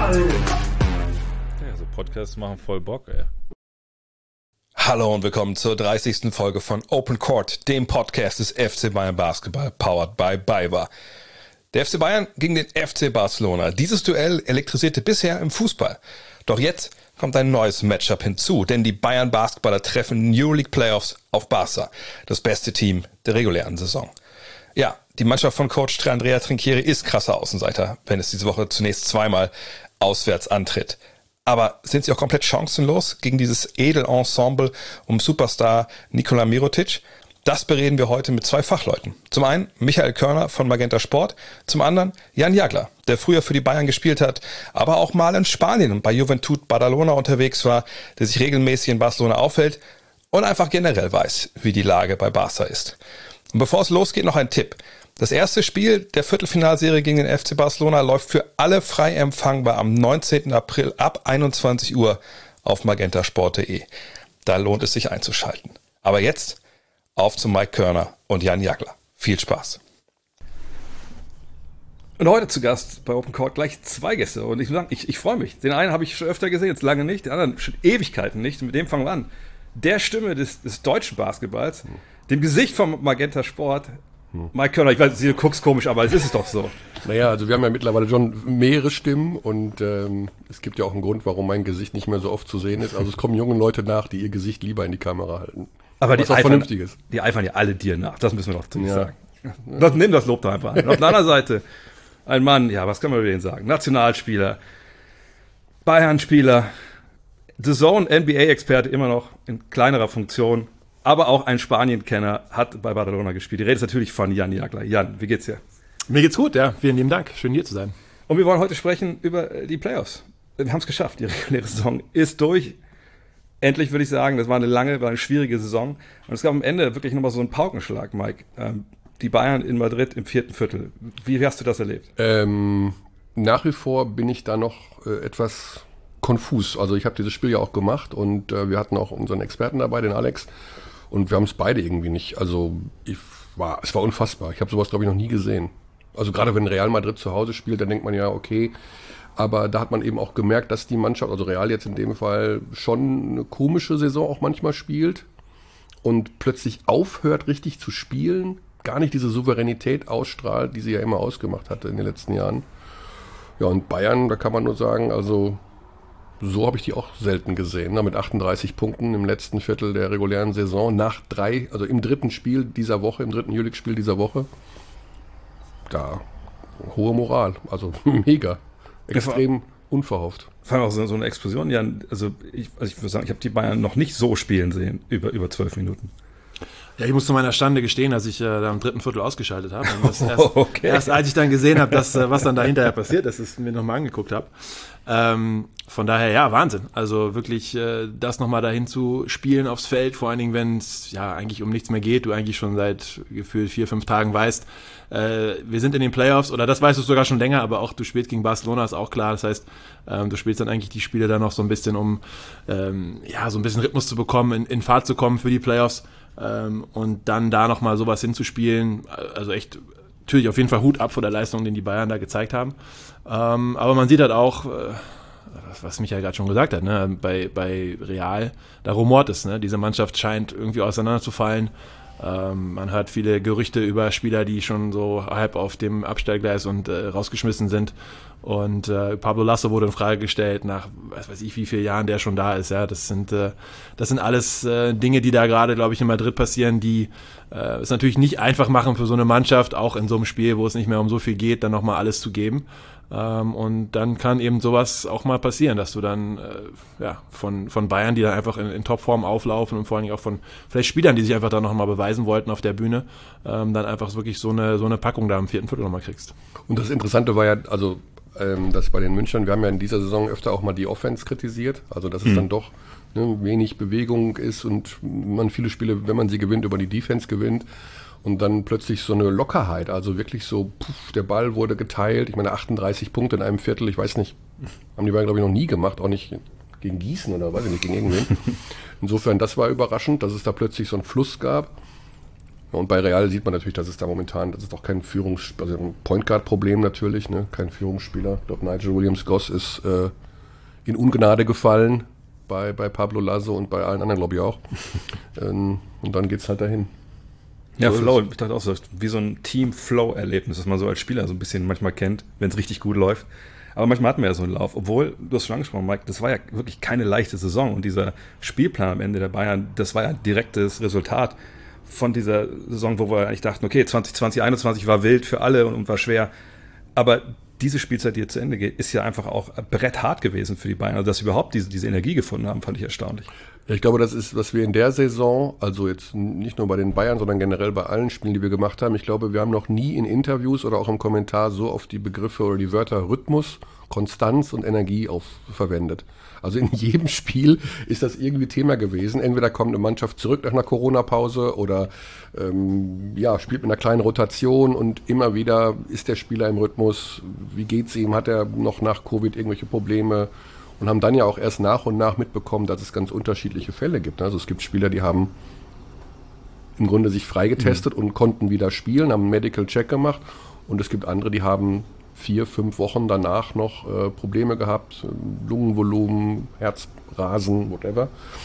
Fußball. Ja, so Podcasts machen voll Bock, ey. Hallo und willkommen zur 30. Folge von Open Court, dem Podcast des FC Bayern Basketball, powered by BayWa. Der FC Bayern gegen den FC Barcelona. Dieses Duell elektrisierte bisher im Fußball. Doch jetzt kommt ein neues Matchup hinzu, denn die Bayern Basketballer treffen in den Euroleague Playoffs auf Barca, das beste Team der regulären Saison. Ja, die Mannschaft von Coach Andrea Trinchieri ist krasser Außenseiter, wenn es diese Woche zunächst zweimal auswärts antritt. Aber sind sie auch komplett chancenlos gegen dieses Edelensemble um Superstar Nikola Mirotic? Das bereden wir heute mit zwei Fachleuten. Zum einen Michael Körner von Magenta Sport, zum anderen Jan Jagler, der früher für die Bayern gespielt hat, aber auch mal in Spanien und bei Juventud Badalona unterwegs war, der sich regelmäßig in Barcelona aufhält und einfach generell weiß, wie die Lage bei Barca ist. Und bevor es losgeht, noch ein Tipp. Das erste Spiel der Viertelfinalserie gegen den FC Barcelona läuft für alle frei empfangbar am 19. April ab 21 Uhr auf magentasport.de. Da lohnt es sich einzuschalten. Aber jetzt auf zu Mike Körner und Jan Jagler. Viel Spaß. Und heute zu Gast bei Open Court gleich zwei Gäste. Und ich muss sagen, ich freue mich. Den einen habe ich schon öfter gesehen, jetzt lange nicht. Den anderen schon Ewigkeiten nicht. Und mit dem fangen wir an. Der Stimme des deutschen Basketballs, dem Gesicht vom Magenta Sport, Mike Körner. Ich weiß, du guckst komisch, aber es ist doch so. Naja, also wir haben ja mittlerweile schon mehrere Stimmen und es gibt ja auch einen Grund, warum mein Gesicht nicht mehr so oft zu sehen ist. Also es kommen junge Leute nach, die ihr Gesicht lieber in die Kamera halten. Aber was auch vernünftig ist. Die eifern ja alle dir nach, das müssen wir doch zumindest sagen. Nimm das Lob doch einfach an. Und auf der anderen Seite ein Mann, ja, was kann man über den sagen? Nationalspieler, Bayern-Spieler, The Zone NBA-Experte immer noch in kleinerer Funktion, aber auch ein Spanien-Kenner, hat bei Barcelona gespielt. Die Rede ist natürlich von Jan Jagler. Jan, wie geht's dir? Mir geht's gut, ja. Vielen lieben Dank. Schön hier zu sein. Und wir wollen heute sprechen über die Playoffs. Wir haben es geschafft. Die reguläre Saison ist durch. Endlich würde ich sagen, das war eine schwierige Saison. Und es gab am Ende wirklich nochmal so einen Paukenschlag, Mike. Die Bayern in Madrid im vierten Viertel. Wie hast du das erlebt? Nach wie vor bin ich da noch etwas konfus. Also ich habe dieses Spiel ja auch gemacht und wir hatten auch unseren Experten dabei, den Alex. Und wir haben es beide irgendwie nicht. Also es war unfassbar. Ich habe sowas, glaube ich, noch nie gesehen. Also gerade wenn Real Madrid zu Hause spielt, dann denkt man ja, okay. Aber da hat man eben auch gemerkt, dass die Mannschaft, also Real jetzt in dem Fall, schon eine komische Saison auch manchmal spielt und plötzlich aufhört, richtig zu spielen, gar nicht diese Souveränität ausstrahlt, die sie ja immer ausgemacht hatte in den letzten Jahren. Ja, und Bayern, da kann man nur sagen, also so habe ich die auch selten gesehen, mit 38 Punkten im letzten Viertel der regulären Saison, also im dritten Spiel dieser Woche, im dritten Euroleague-Spiel dieser Woche. Da hohe Moral, also mega. Extrem unverhofft. Vor allem auch so eine Explosion, Jan. Also ich würde sagen, ich habe die Bayern noch nicht so spielen sehen, über 12 Minuten. Ja, ich muss zu meiner Stande gestehen, dass ich da im dritten Viertel ausgeschaltet habe. Erst als ich dann gesehen habe, was dann da hinterher passiert ist, dass ich mir nochmal angeguckt habe. Von daher, ja, Wahnsinn. Also wirklich das nochmal dahin zu spielen aufs Feld, vor allen Dingen, wenn es ja eigentlich um nichts mehr geht, du eigentlich schon seit gefühlt 4-5 Tagen weißt, wir sind in den Playoffs, oder das weißt du sogar schon länger, aber auch du spielst gegen Barcelona, ist auch klar. Das heißt, du spielst dann eigentlich die Spiele dann noch so ein bisschen, um so ein bisschen Rhythmus zu bekommen, in Fahrt zu kommen für die Playoffs. Und dann da nochmal sowas hinzuspielen, also echt, natürlich auf jeden Fall Hut ab vor der Leistung, den die Bayern da gezeigt haben. Aber man sieht halt auch, was Michael gerade schon gesagt hat, ne, bei Real, da rumort es, ne, diese Mannschaft scheint irgendwie auseinanderzufallen. Man hört viele Gerüchte über Spieler, die schon so halb auf dem Abstellgleis und rausgeschmissen sind. Und Pablo Lasso wurde in Frage gestellt, nach was weiß ich wie vielen Jahren der schon da ist. Ja, das sind alles Dinge, die da gerade, glaube ich, in Madrid passieren, die es natürlich nicht einfach machen für so eine Mannschaft, auch in so einem Spiel, wo es nicht mehr um so viel geht, dann nochmal alles zu geben. Und dann kann eben sowas auch mal passieren, dass du dann von Bayern, die dann einfach in Topform auflaufen und vor allen Dingen auch von vielleicht Spielern, die sich einfach dann nochmal beweisen wollten auf der Bühne, dann einfach wirklich so eine Packung da im vierten Viertel nochmal kriegst. Und das Interessante war ja, also dass bei den Münchnern, wir haben ja in dieser Saison öfter auch mal die Offense kritisiert, also dass es dann doch wenig Bewegung ist und man viele Spiele, wenn man sie gewinnt, über die Defense gewinnt. Und dann plötzlich so eine Lockerheit, also wirklich so, der Ball wurde geteilt. Ich meine, 38 Punkte in einem Viertel, ich weiß nicht, haben die Bayern, glaube ich, noch nie gemacht, auch nicht gegen Gießen oder weiß ich nicht, gegen irgendwen. Insofern, das war überraschend, dass es da plötzlich so einen Fluss gab. Und bei Real sieht man natürlich, dass es da momentan, das ist doch kein also ein Point Guard Problem natürlich, ne? Kein Führungsspieler. Ich glaube, Nigel Williams-Goss ist in Ungnade gefallen bei Pablo Laso und bei allen anderen, glaube ich auch. Und dann geht's halt dahin. Ja, so Flow, ich dachte auch so, wie so ein Team-Flow-Erlebnis, das man so als Spieler so ein bisschen manchmal kennt, wenn es richtig gut läuft. Aber manchmal hatten wir ja so einen Lauf. Obwohl, du hast schon angesprochen, Mike, das war ja wirklich keine leichte Saison. Und dieser Spielplan am Ende der Bayern, das war ja direktes Resultat von dieser Saison, wo wir eigentlich dachten, okay, 2020, 2021 war wild für alle und war schwer. Aber diese Spielzeit, die jetzt zu Ende geht, ist ja einfach auch bretthart gewesen für die Bayern. Also, dass sie überhaupt diese Energie gefunden haben, fand ich erstaunlich. Ja, ich glaube, das ist, was wir in der Saison, also jetzt nicht nur bei den Bayern, sondern generell bei allen Spielen, die wir gemacht haben, ich glaube, wir haben noch nie in Interviews oder auch im Kommentar so auf die Begriffe oder die Wörter Rhythmus, Konstanz und Energie verwendet. Also in jedem Spiel ist das irgendwie Thema gewesen. Entweder kommt eine Mannschaft zurück nach einer Corona-Pause oder spielt mit einer kleinen Rotation und immer wieder ist der Spieler im Rhythmus. Wie geht's ihm? Hat er noch nach Covid irgendwelche Probleme? Und haben dann ja auch erst nach und nach mitbekommen, dass es ganz unterschiedliche Fälle gibt. Also es gibt Spieler, die haben im Grunde sich freigetestet und konnten wieder spielen, haben einen Medical Check gemacht. Und es gibt andere, die haben 4-5 Wochen danach noch Probleme gehabt, Lungenvolumen, Herzrasen, whatever.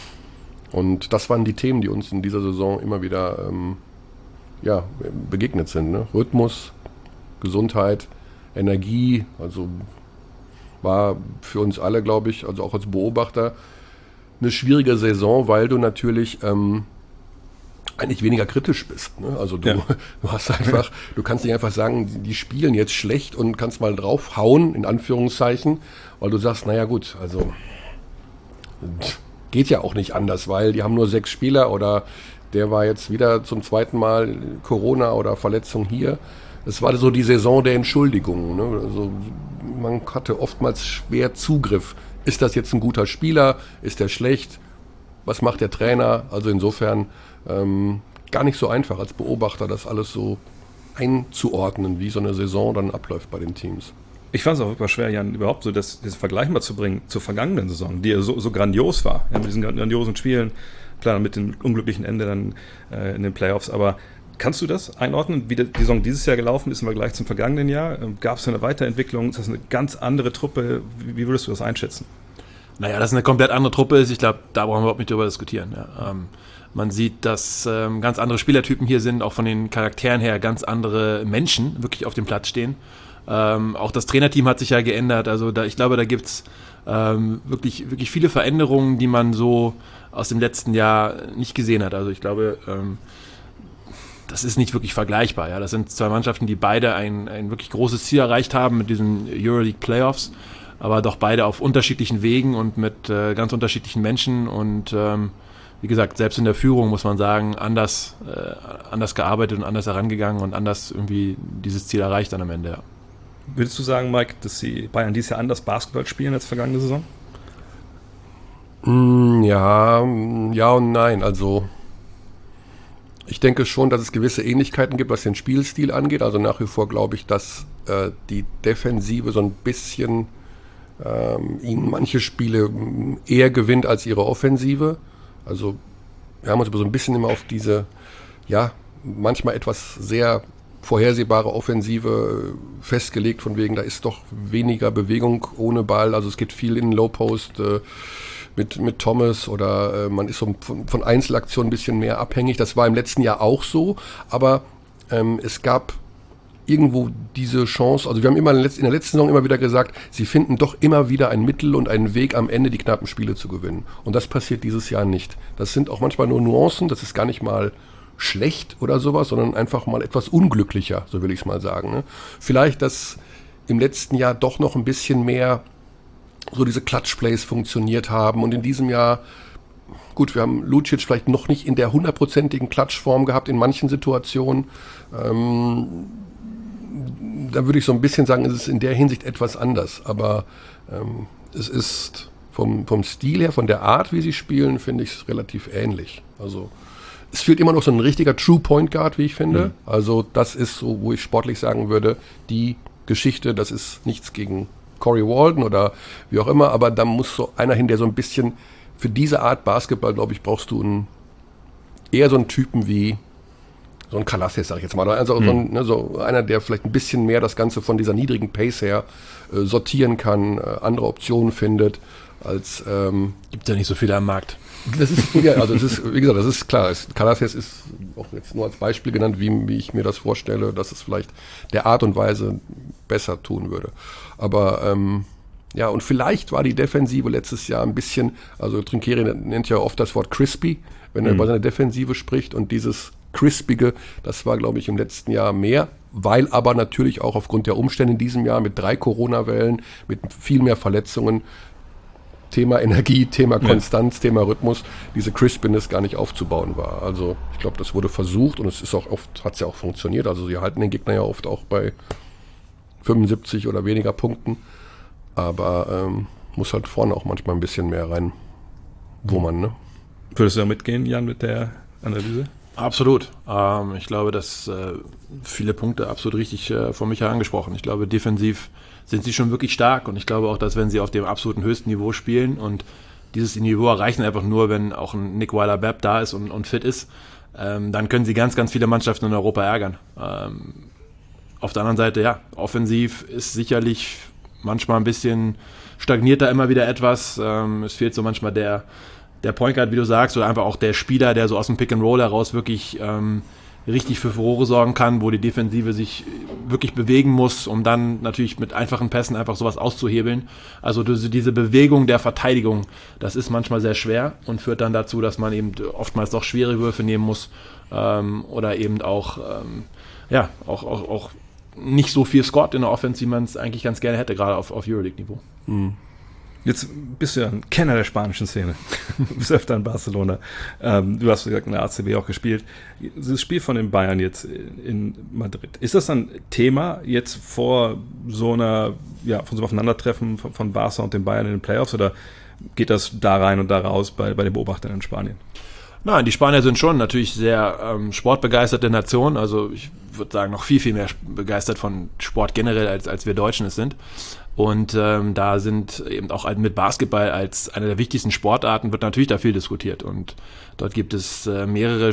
Und das waren die Themen, die uns in dieser Saison immer wieder begegnet sind. Ne? Rhythmus, Gesundheit, Energie, also war für uns alle, glaube ich, also auch als Beobachter, eine schwierige Saison, weil du natürlich eigentlich weniger kritisch bist. Ne? Also du hast einfach, du kannst nicht einfach sagen, die spielen jetzt schlecht und kannst mal draufhauen, in Anführungszeichen, weil du sagst, naja gut, also geht ja auch nicht anders, weil die haben nur 6 Spieler oder der war jetzt wieder zum zweiten Mal Corona oder Verletzung hier. Es war so die Saison der Entschuldigungen. Ne? Also man hatte oftmals schwer Zugriff. Ist das jetzt ein guter Spieler? Ist der schlecht? Was macht der Trainer? Also insofern gar nicht so einfach als Beobachter, das alles so einzuordnen, wie so eine Saison dann abläuft bei den Teams. Ich fand es auch wirklich schwer, Jan, überhaupt so diesen Vergleich mal zu bringen zur vergangenen Saison, die ja so grandios war, ja, mit diesen grandiosen Spielen, klar, mit dem unglücklichen Ende dann in den Playoffs, aber kannst du das einordnen, wie die Saison dieses Jahr gelaufen ist im Vergleich zum vergangenen Jahr? Gab es eine Weiterentwicklung? Ist das eine ganz andere Truppe? Wie würdest du das einschätzen? Naja, dass es eine komplett andere Truppe ist, ich glaube, da brauchen wir überhaupt nicht drüber diskutieren. Ja. Man sieht, dass ganz andere Spielertypen hier sind, auch von den Charakteren her ganz andere Menschen wirklich auf dem Platz stehen. Auch das Trainerteam hat sich ja geändert, also ich glaube, da gibt es wirklich viele Veränderungen, die man so aus dem letzten Jahr nicht gesehen hat. Also ich glaube, das ist nicht wirklich vergleichbar. Ja? Das sind zwei Mannschaften, die beide ein wirklich großes Ziel erreicht haben mit diesen Euroleague Playoffs, aber doch beide auf unterschiedlichen Wegen und mit ganz unterschiedlichen Menschen und wie gesagt, selbst in der Führung muss man sagen, anders gearbeitet und anders herangegangen und anders irgendwie dieses Ziel erreicht dann am Ende. Ja. Würdest du sagen, Mike, dass die Bayern dieses Jahr anders Basketball spielen als vergangene Saison? Ja und nein. Also ich denke schon, dass es gewisse Ähnlichkeiten gibt, was den Spielstil angeht. Also nach wie vor glaube ich, dass die Defensive so ein bisschen ihnen manche Spiele eher gewinnt als ihre Offensive. Also wir haben uns aber so ein bisschen immer auf diese, manchmal etwas sehr vorhersehbare Offensive festgelegt, von wegen, da ist doch weniger Bewegung ohne Ball. Also es geht viel in Low Post mit Thomas oder man ist so von Einzelaktionen ein bisschen mehr abhängig. Das war im letzten Jahr auch so, aber es gab irgendwo diese Chance, also wir haben immer in der letzten Saison immer wieder gesagt, sie finden doch immer wieder ein Mittel und einen Weg am Ende die knappen Spiele zu gewinnen. Und das passiert dieses Jahr nicht. Das sind auch manchmal nur Nuancen, das ist gar nicht mal schlecht oder sowas, sondern einfach mal etwas unglücklicher, so will ich es mal sagen. Ne? Vielleicht, dass im letzten Jahr doch noch ein bisschen mehr so diese Clutch-Plays funktioniert haben und in diesem Jahr, gut, wir haben Lucic vielleicht noch nicht in der 100%igen Klatschform gehabt in manchen Situationen. Da würde ich so ein bisschen sagen, es ist in der Hinsicht etwas anders. Aber es ist vom Stil her, von der Art, wie sie spielen, finde ich es relativ ähnlich. Also es fehlt immer noch so ein richtiger True Point Guard, wie ich finde. Also das ist so, wo ich sportlich sagen würde, die Geschichte, das ist nichts gegen Corey Walden oder wie auch immer, aber da muss so einer hin, der so ein bisschen für diese Art Basketball, glaube ich, brauchst du eher so einen Typen wie so ein Kalassis, sag ich jetzt mal. Also so einer, der vielleicht ein bisschen mehr das Ganze von dieser niedrigen Pace her sortieren kann, andere Optionen findet, als gibt ja nicht so viele am Markt. Das ist, ja, also es ist, wie gesagt, das ist klar. Kalassis ist auch jetzt nur als Beispiel genannt, wie ich mir das vorstelle, dass es vielleicht der Art und Weise besser tun würde. Aber ja, und vielleicht war die Defensive letztes Jahr ein bisschen, also Trinchieri nennt ja oft das Wort crispy, wenn er über seine Defensive spricht, und dieses Crispige, das war, glaube ich, im letzten Jahr mehr, weil aber natürlich auch aufgrund der Umstände in diesem Jahr mit 3 Corona-Wellen, mit viel mehr Verletzungen, Thema Energie, Thema Konstanz, Thema Rhythmus, diese Crispiness gar nicht aufzubauen war. Also ich glaube, das wurde versucht, und es ist auch oft, hat es ja auch funktioniert. Also sie halten den Gegner ja oft auch bei 75 oder weniger Punkten, aber muss halt vorne auch manchmal ein bisschen mehr rein wummern, ne? Würdest du da mitgehen, Jan, mit der Analyse? Absolut. Ich glaube, dass viele Punkte absolut richtig von Michael angesprochen. Ich glaube, defensiv sind sie schon wirklich stark, und ich glaube auch, dass wenn sie auf dem absoluten höchsten Niveau spielen, und dieses Niveau erreichen einfach nur, wenn auch ein Nick Weiler-Bepp da ist und fit ist, dann können sie ganz, ganz viele Mannschaften in Europa ärgern. Auf der anderen Seite, ja, offensiv ist sicherlich manchmal ein bisschen, stagniert da immer wieder etwas. Es fehlt so manchmal der Point Guard, wie du sagst, oder einfach auch der Spieler, der so aus dem Pick and Roll heraus wirklich richtig für Furore sorgen kann, wo die Defensive sich wirklich bewegen muss, um dann natürlich mit einfachen Pässen einfach sowas auszuhebeln. Also diese Bewegung der Verteidigung, das ist manchmal sehr schwer und führt dann dazu, dass man eben oftmals doch schwere Würfe nehmen muss, oder eben auch auch nicht so viel scored in der Offense, wie man es eigentlich ganz gerne hätte, gerade auf Euroleague-Niveau. Mhm. Jetzt bist du ja ein Kenner der spanischen Szene. Du bist öfter in Barcelona. Du hast gesagt, in der ACB auch gespielt. Dieses Spiel von den Bayern jetzt in Madrid, ist das dann Thema jetzt vor so einer, ja, von so einem Aufeinandertreffen von Barca und den Bayern in den Playoffs, oder geht das da rein und da raus bei den Beobachtern in Spanien? Nein, die Spanier sind schon natürlich sehr sportbegeisterte Nation. Also ich würde sagen, noch viel, viel mehr begeistert von Sport generell, als wir Deutschen es sind. Und da sind eben auch mit Basketball als eine der wichtigsten Sportarten, wird natürlich da viel diskutiert. Und dort gibt es mehrere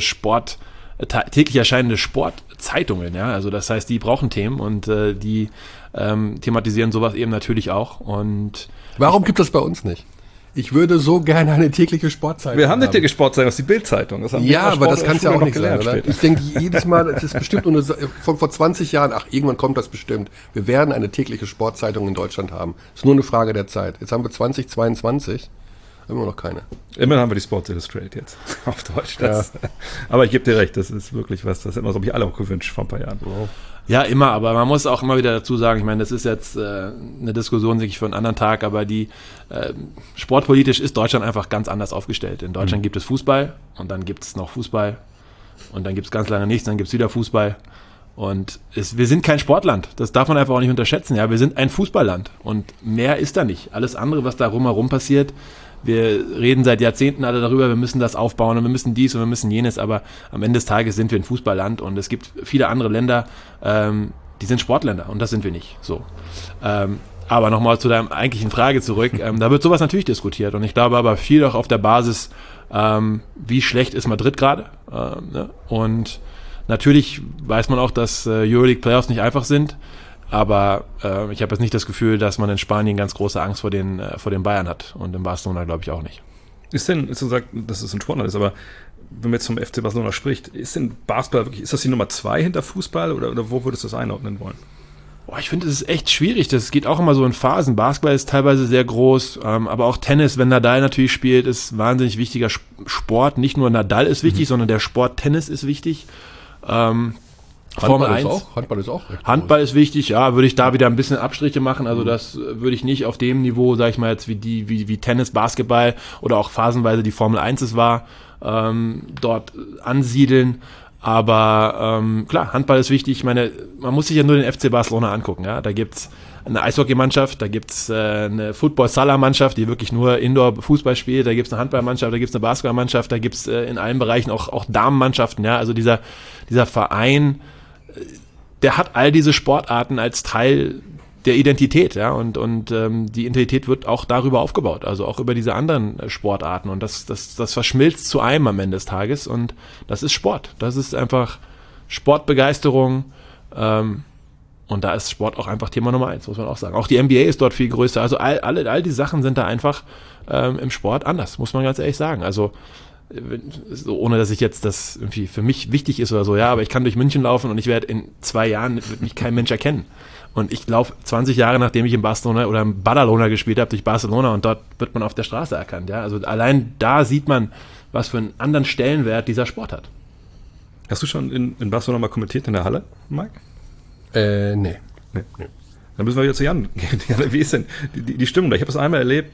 täglich erscheinende Sportzeitungen. Ja? Also das heißt, die brauchen Themen, und die thematisieren sowas eben natürlich auch. Und warum gibt es bei uns nicht? Ich würde so gerne eine tägliche Sportzeitung haben. Wir haben eine tägliche Sportzeitung, das ist die Bild-Zeitung. Ja, aber das kann es ja auch nicht sein, oder? Ich denke jedes Mal, das ist bestimmt nur von vor 20 Jahren, irgendwann kommt das bestimmt. Wir werden eine tägliche Sportzeitung in Deutschland haben. Ist nur eine Frage der Zeit. Jetzt haben wir 2022, immer noch keine. Immerhin haben wir die Sports Illustrated jetzt auf Deutsch. Aber ich gebe dir recht, das ist wirklich was, das hätten wir, glaube ich, alle auch gewünscht vor ein paar Jahren. Ja, immer, aber man muss auch immer wieder dazu sagen, ich meine, das ist jetzt eine Diskussion, sicherlich für einen anderen Tag, aber sportpolitisch ist Deutschland einfach ganz anders aufgestellt. In Deutschland gibt es Fußball, und dann gibt es noch Fußball, und dann gibt es ganz lange nichts, dann gibt es wieder Fußball, und wir sind kein Sportland, das darf man einfach auch nicht unterschätzen, ja, wir sind ein Fußballland, und mehr ist da nicht. Alles andere, was da rumherum passiert, wir reden seit Jahrzehnten alle darüber, wir müssen das aufbauen und wir müssen dies und wir müssen jenes, aber am Ende des Tages sind wir ein Fußballland, und es gibt viele andere Länder, die sind Sportländer, und das sind wir nicht. So. Aber nochmal zu deiner eigentlichen Frage zurück, da wird sowas natürlich diskutiert, und ich glaube aber viel auch auf der Basis, wie schlecht ist Madrid gerade, ne? Und natürlich weiß man auch, dass Euroleague Playoffs nicht einfach sind. Aber ich habe jetzt nicht das Gefühl, dass man in Spanien ganz große Angst vor den Bayern hat. Und in Barcelona glaube ich auch nicht. Ist du sagst, dass es ein Sportler ist, aber wenn man jetzt vom FC Barcelona spricht, ist denn Basketball wirklich, ist das die Nummer 2 hinter Fußball, oder wo würdest du das einordnen wollen? Ich finde, es ist echt schwierig. Das geht auch immer so in Phasen. Basketball ist teilweise sehr groß, aber auch Tennis, wenn Nadal natürlich spielt, ist wahnsinnig wichtiger Sport. Nicht nur Nadal ist wichtig, sondern der Sport Tennis ist wichtig. Handball ist auch recht Handball groß. Ist wichtig, ja, würde ich da wieder ein bisschen Abstriche machen, also das würde ich nicht auf dem Niveau, sag ich mal jetzt, wie Tennis, Basketball oder auch phasenweise die Formel 1 es war, dort ansiedeln, aber klar, Handball ist wichtig. Ich meine, man muss sich ja nur den FC Barcelona angucken, ja, da gibt's eine Eishockeymannschaft, da gibt's eine Football-Sala-Mannschaft, die wirklich nur Indoor-Fußball spielt, da gibt's eine Handballmannschaft, da gibt's eine Basketballmannschaft, da gibt's in allen Bereichen auch Damenmannschaften, ja, also dieser Verein, der hat all diese Sportarten als Teil der Identität, ja, und die Identität wird auch darüber aufgebaut, also auch über diese anderen Sportarten, und das verschmilzt zu einem am Ende des Tages, und das ist Sport, das ist einfach Sportbegeisterung, und da ist Sport auch einfach Thema Nummer 1, muss man auch sagen. Auch die NBA ist dort viel größer. Also all die Sachen sind da einfach im Sport anders, muss man ganz ehrlich sagen. Also so, ohne dass ich jetzt das irgendwie für mich wichtig ist oder so, ja, aber ich kann durch München laufen und ich werde in 2 Jahren wird mich kein Mensch erkennen. Und ich laufe 20 Jahre, nachdem ich in Barcelona oder in Badalona gespielt habe, durch Barcelona, und dort wird man auf der Straße erkannt. Ja? Also allein da sieht man, was für einen anderen Stellenwert dieser Sport hat. Hast du schon in Barcelona mal kommentiert in der Halle, Mike? Nee. Dann müssen wir wieder zu Jan gehen. Wie ist denn die Stimmung da? Ich habe das einmal erlebt,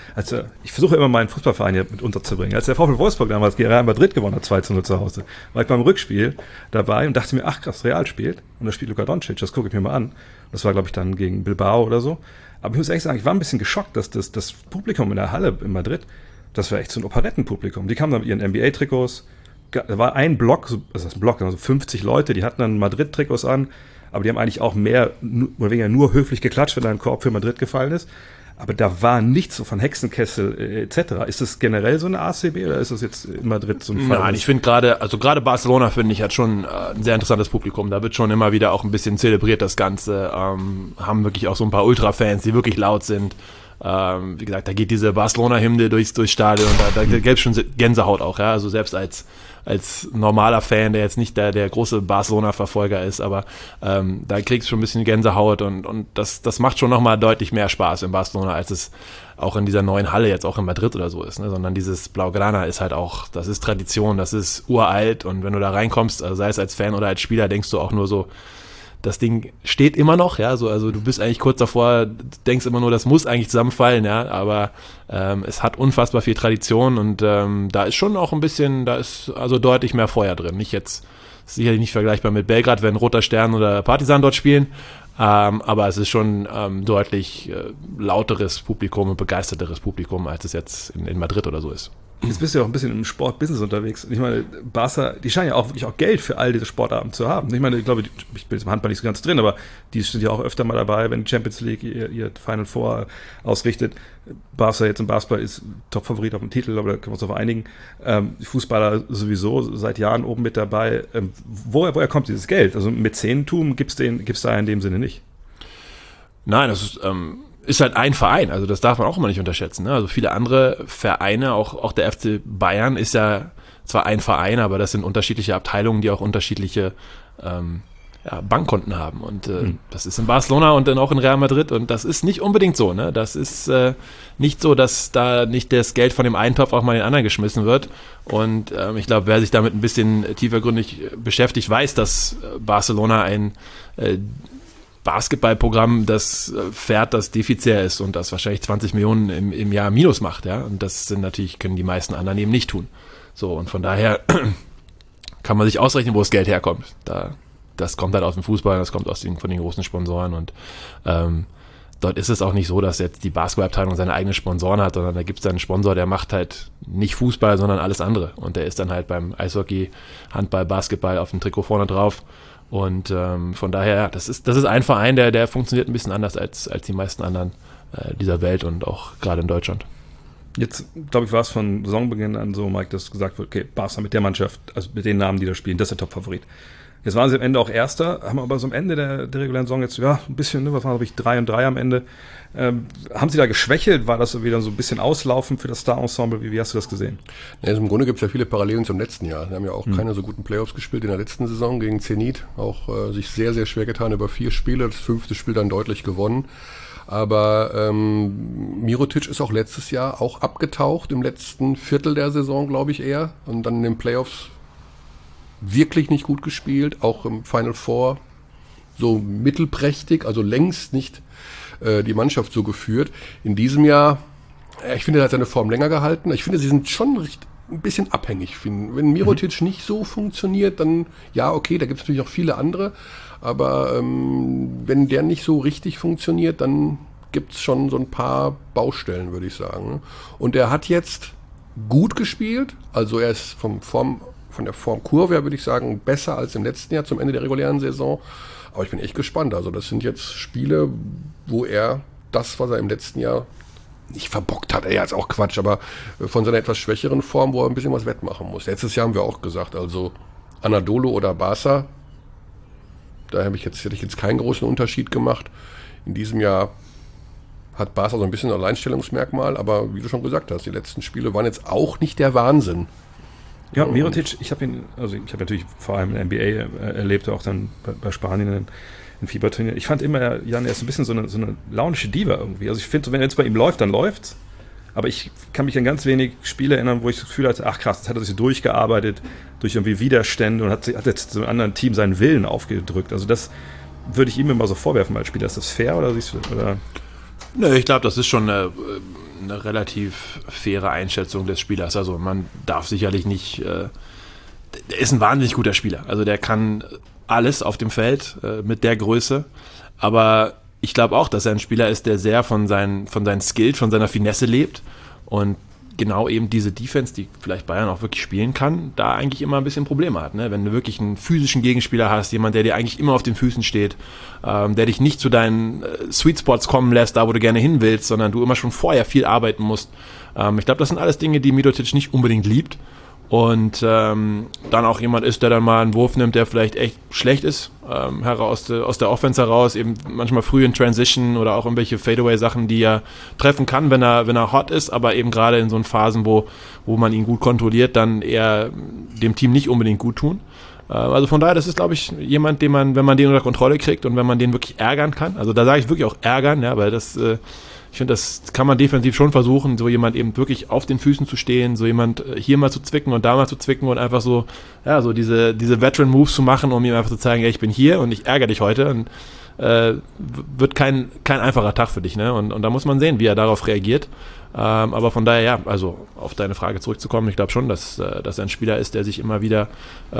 ich versuche immer meinen Fußballverein hier mit unterzubringen. Als der VfL Wolfsburg damals gegen Real Madrid gewonnen hat, 2-0 zu Hause, war ich beim Rückspiel dabei und dachte mir, ach krass, Real spielt. Und da spielt Luka Doncic, das gucke ich mir mal an. Das war, glaube ich, dann gegen Bilbao oder so. Aber ich muss ehrlich sagen, ich war ein bisschen geschockt, dass das Publikum in der Halle in Madrid, das war echt so ein Operettenpublikum. Die kamen dann mit ihren NBA-Trikots. Da war ein Block, also 50 Leute, die hatten dann Madrid-Trikots an. Aber die haben eigentlich auch mehr oder weniger nur höflich geklatscht, wenn ein Korb für Madrid gefallen ist. Aber da war nichts so von Hexenkessel etc. Ist das generell so eine ACB oder ist das jetzt in Madrid so ein Fall? Nein, ich finde gerade Barcelona, finde ich, hat schon ein sehr interessantes Publikum. Da wird schon immer wieder auch ein bisschen zelebriert, das Ganze. Haben wirklich auch so ein paar Ultra-Fans, die wirklich laut sind. Wie gesagt, da geht diese Barcelona-Hymne durchs Stadion, da gäbe es schon Gänsehaut auch, ja, also selbst als normaler Fan, der jetzt nicht der große Barcelona-Verfolger ist, aber da kriegst du schon ein bisschen Gänsehaut und das macht schon nochmal deutlich mehr Spaß in Barcelona, als es auch in dieser neuen Halle jetzt auch in Madrid oder so ist, ne? Sondern dieses Blaugrana ist halt auch, das ist Tradition, das ist uralt, und wenn du da reinkommst, also sei es als Fan oder als Spieler, denkst du auch nur so, das Ding steht immer noch, ja, so, also du bist eigentlich kurz davor, denkst immer nur, das muss eigentlich zusammenfallen, ja, aber es hat unfassbar viel Tradition, und da ist schon auch ein bisschen, da ist also deutlich mehr Feuer drin. Nicht jetzt, sicherlich nicht vergleichbar mit Belgrad, wenn Roter Stern oder Partizan dort spielen, aber es ist schon deutlich lauteres Publikum und begeisterteres Publikum, als es jetzt in Madrid oder so ist. Jetzt bist du ja auch ein bisschen im Sportbusiness unterwegs. Ich meine, Barca, die scheinen ja auch wirklich auch Geld für all diese Sportarten zu haben. Ich meine, ich glaube, ich bin jetzt im Handball nicht so ganz drin, aber die sind ja auch öfter mal dabei, wenn die Champions League ihr Final Four ausrichtet. Barca jetzt im Basketball ist Top-Favorit auf dem Titel, aber da können wir uns auf einigen. Fußballer sowieso seit Jahren oben mit dabei. Woher kommt dieses Geld? Also Mäzenentum gibt's da in dem Sinne nicht. Nein, das ist halt ein Verein, also das darf man auch immer nicht unterschätzen, ne? Also viele andere Vereine, auch der FC Bayern ist ja zwar ein Verein, aber das sind unterschiedliche Abteilungen, die auch unterschiedliche Bankkonten haben, und das ist in Barcelona und dann auch in Real Madrid, und das ist nicht unbedingt so, ne? Das ist nicht so, dass da nicht das Geld von dem einen Topf auch mal in den anderen geschmissen wird, und ich glaube, wer sich damit ein bisschen tiefergründig beschäftigt, weiß, dass Barcelona ein Basketballprogramm, das fährt, das defizitär ist und das wahrscheinlich 20 Millionen im Jahr Minus macht, ja, und das sind natürlich, können die meisten anderen eben nicht tun. So, und von daher kann man sich ausrechnen, wo das Geld herkommt. Das kommt halt aus dem Fußball, das kommt von den großen Sponsoren, und dort ist es auch nicht so, dass jetzt die Basketballabteilung seine eigenen Sponsoren hat, sondern da gibt es dann einen Sponsor, der macht halt nicht Fußball, sondern alles andere, und der ist dann halt beim Eishockey, Handball, Basketball auf dem Trikot vorne drauf. Und von daher, das ist ein Verein, der funktioniert ein bisschen anders als die meisten anderen dieser Welt und auch gerade in Deutschland. Jetzt, glaube ich, war es von Saisonbeginn an so, Mike, dass gesagt wird, okay, Barca mit der Mannschaft, also mit den Namen, die da spielen, das ist der Top-Favorit. Jetzt waren sie am Ende auch Erster, haben aber so am Ende der regulären Saison jetzt, ja, ein bisschen, was waren, glaube ich, 3-3 am Ende. Haben sie da geschwächelt? War das wieder so ein bisschen Auslaufen für das Star-Ensemble? Wie hast du das gesehen? Ja, also im Grunde gibt es ja viele Parallelen zum letzten Jahr. Wir haben ja auch keine so guten Playoffs gespielt in der letzten Saison gegen Zenit. Auch sich sehr, sehr schwer getan über 4 Spiele. Das 5. Spiel dann deutlich gewonnen. Aber Mirotic ist auch letztes Jahr auch abgetaucht, im letzten Viertel der Saison, glaube ich, eher. Und dann in den Playoffs wirklich nicht gut gespielt, auch im Final Four so mittelprächtig, also längst nicht die Mannschaft so geführt. In diesem Jahr, ich finde, er hat seine Form länger gehalten. Ich finde, sie sind schon ein bisschen abhängig. Wenn Mirotic nicht so funktioniert, dann ja, okay, da gibt es natürlich auch viele andere, aber wenn der nicht so richtig funktioniert, dann gibt es schon so ein paar Baustellen, würde ich sagen. Und er hat jetzt gut gespielt, also er ist von der Formkurve her, würde ich sagen, besser als im letzten Jahr zum Ende der regulären Saison. Aber ich bin echt gespannt. Also das sind jetzt Spiele, wo er das, was er im letzten Jahr nicht verbockt hat, jetzt auch Quatsch, aber von seiner etwas schwächeren Form, wo er ein bisschen was wettmachen muss. Letztes Jahr haben wir auch gesagt, also Anadolu oder Barca, Da hätte ich jetzt keinen großen Unterschied gemacht. In diesem Jahr hat Barca so ein bisschen ein Alleinstellungsmerkmal, aber wie du schon gesagt hast, die letzten Spiele waren jetzt auch nicht der Wahnsinn. Ja, Mirotic, ich habe natürlich vor allem in der NBA erlebt, auch dann bei Spanien in Fieberturnier. Ich fand immer, Jan, er ist ein bisschen so eine launische Diva irgendwie. Also ich finde, wenn es bei ihm läuft, dann läuft's. Aber ich kann mich an ganz wenig Spiele erinnern, wo ich das Gefühl hatte, ach krass, jetzt hat er sich durchgearbeitet durch irgendwie Widerstände und hat jetzt zu einem anderen Team seinen Willen aufgedrückt. Also das würde ich ihm immer so vorwerfen als Spieler. Ist das fair oder siehst du, oder? Nö, ich glaube, das ist schon eine relativ faire Einschätzung des Spielers. Also man darf sicherlich nicht, der ist ein wahnsinnig guter Spieler. Also der kann alles auf dem Feld mit der Größe, aber ich glaube auch, dass er ein Spieler ist, der sehr von seinen Skills, von seiner Finesse lebt und genau eben diese Defense, die vielleicht Bayern auch wirklich spielen kann, da eigentlich immer ein bisschen Probleme hat. Ne? Wenn du wirklich einen physischen Gegenspieler hast, jemand, der dir eigentlich immer auf den Füßen steht, der dich nicht zu deinen Sweet Spots kommen lässt, da wo du gerne hin willst, sondern du immer schon vorher viel arbeiten musst. Ich glaube, das sind alles Dinge, die Mirotic nicht unbedingt liebt. Und dann auch jemand ist, der dann mal einen Wurf nimmt, der vielleicht echt schlecht ist, aus der Offense heraus, eben manchmal früh in Transition oder auch irgendwelche Fadeaway-Sachen, die er treffen kann, wenn er hot ist, aber eben gerade in so Phasen, wo man ihn gut kontrolliert, dann eher dem Team nicht unbedingt gut tun. Also von daher, das ist, glaube ich, jemand, den man, wenn man den unter Kontrolle kriegt und wenn man den wirklich ärgern kann, also da sage ich wirklich auch ärgern, ja, weil das ich finde, das kann man defensiv schon versuchen, so jemand eben wirklich auf den Füßen zu stehen, so jemand hier mal zu zwicken und da mal zu zwicken und einfach so, ja, so diese Veteran-Moves zu machen, um ihm einfach zu zeigen, ey, ich bin hier und ich ärgere dich heute und wird kein einfacher Tag für dich, ne? Und da muss man sehen, wie er darauf reagiert. Aber von daher, ja, also auf deine Frage zurückzukommen, ich glaube schon, dass er ein Spieler ist, der sich immer wieder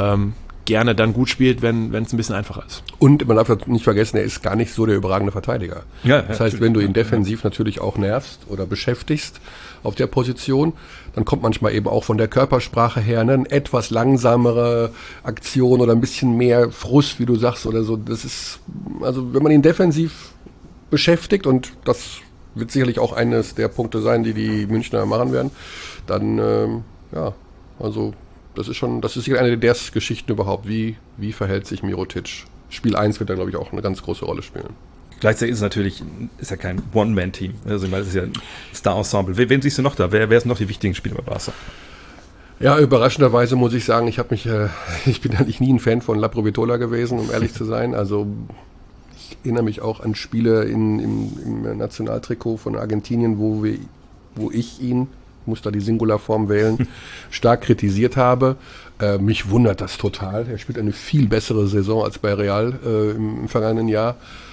gerne dann gut spielt, wenn es ein bisschen einfacher ist. Und man darf nicht vergessen, er ist gar nicht so der überragende Verteidiger. Ja, das heißt, wenn du ihn defensiv natürlich auch nervst oder beschäftigst auf der Position, dann kommt manchmal eben auch von der Körpersprache her eine etwas langsamere Aktion oder ein bisschen mehr Frust, wie du sagst, oder so. Das ist, also wenn man ihn defensiv beschäftigt, und das wird sicherlich auch eines der Punkte sein, die Münchner machen werden, dann, ja, also das ist sicher eine der Geschichten überhaupt. Wie verhält sich Mirotic? Spiel 1 wird da, glaube ich, auch eine ganz große Rolle spielen. Gleichzeitig ist ja kein One-Man-Team. Also ich meine, das ist ja ein Star-Ensemble. Wen siehst du noch da? Wer sind noch die wichtigen Spieler bei Barca? Ja, überraschenderweise muss ich sagen, ich bin eigentlich nie ein Fan von Laprovitola gewesen, um ehrlich zu sein. Also ich erinnere mich auch an Spiele im Nationaltrikot von Argentinien, wo ich ihn, muss da die Singularform wählen, stark kritisiert habe. Mich wundert das total. Er spielt eine viel bessere Saison als bei Real im vergangenen Jahr.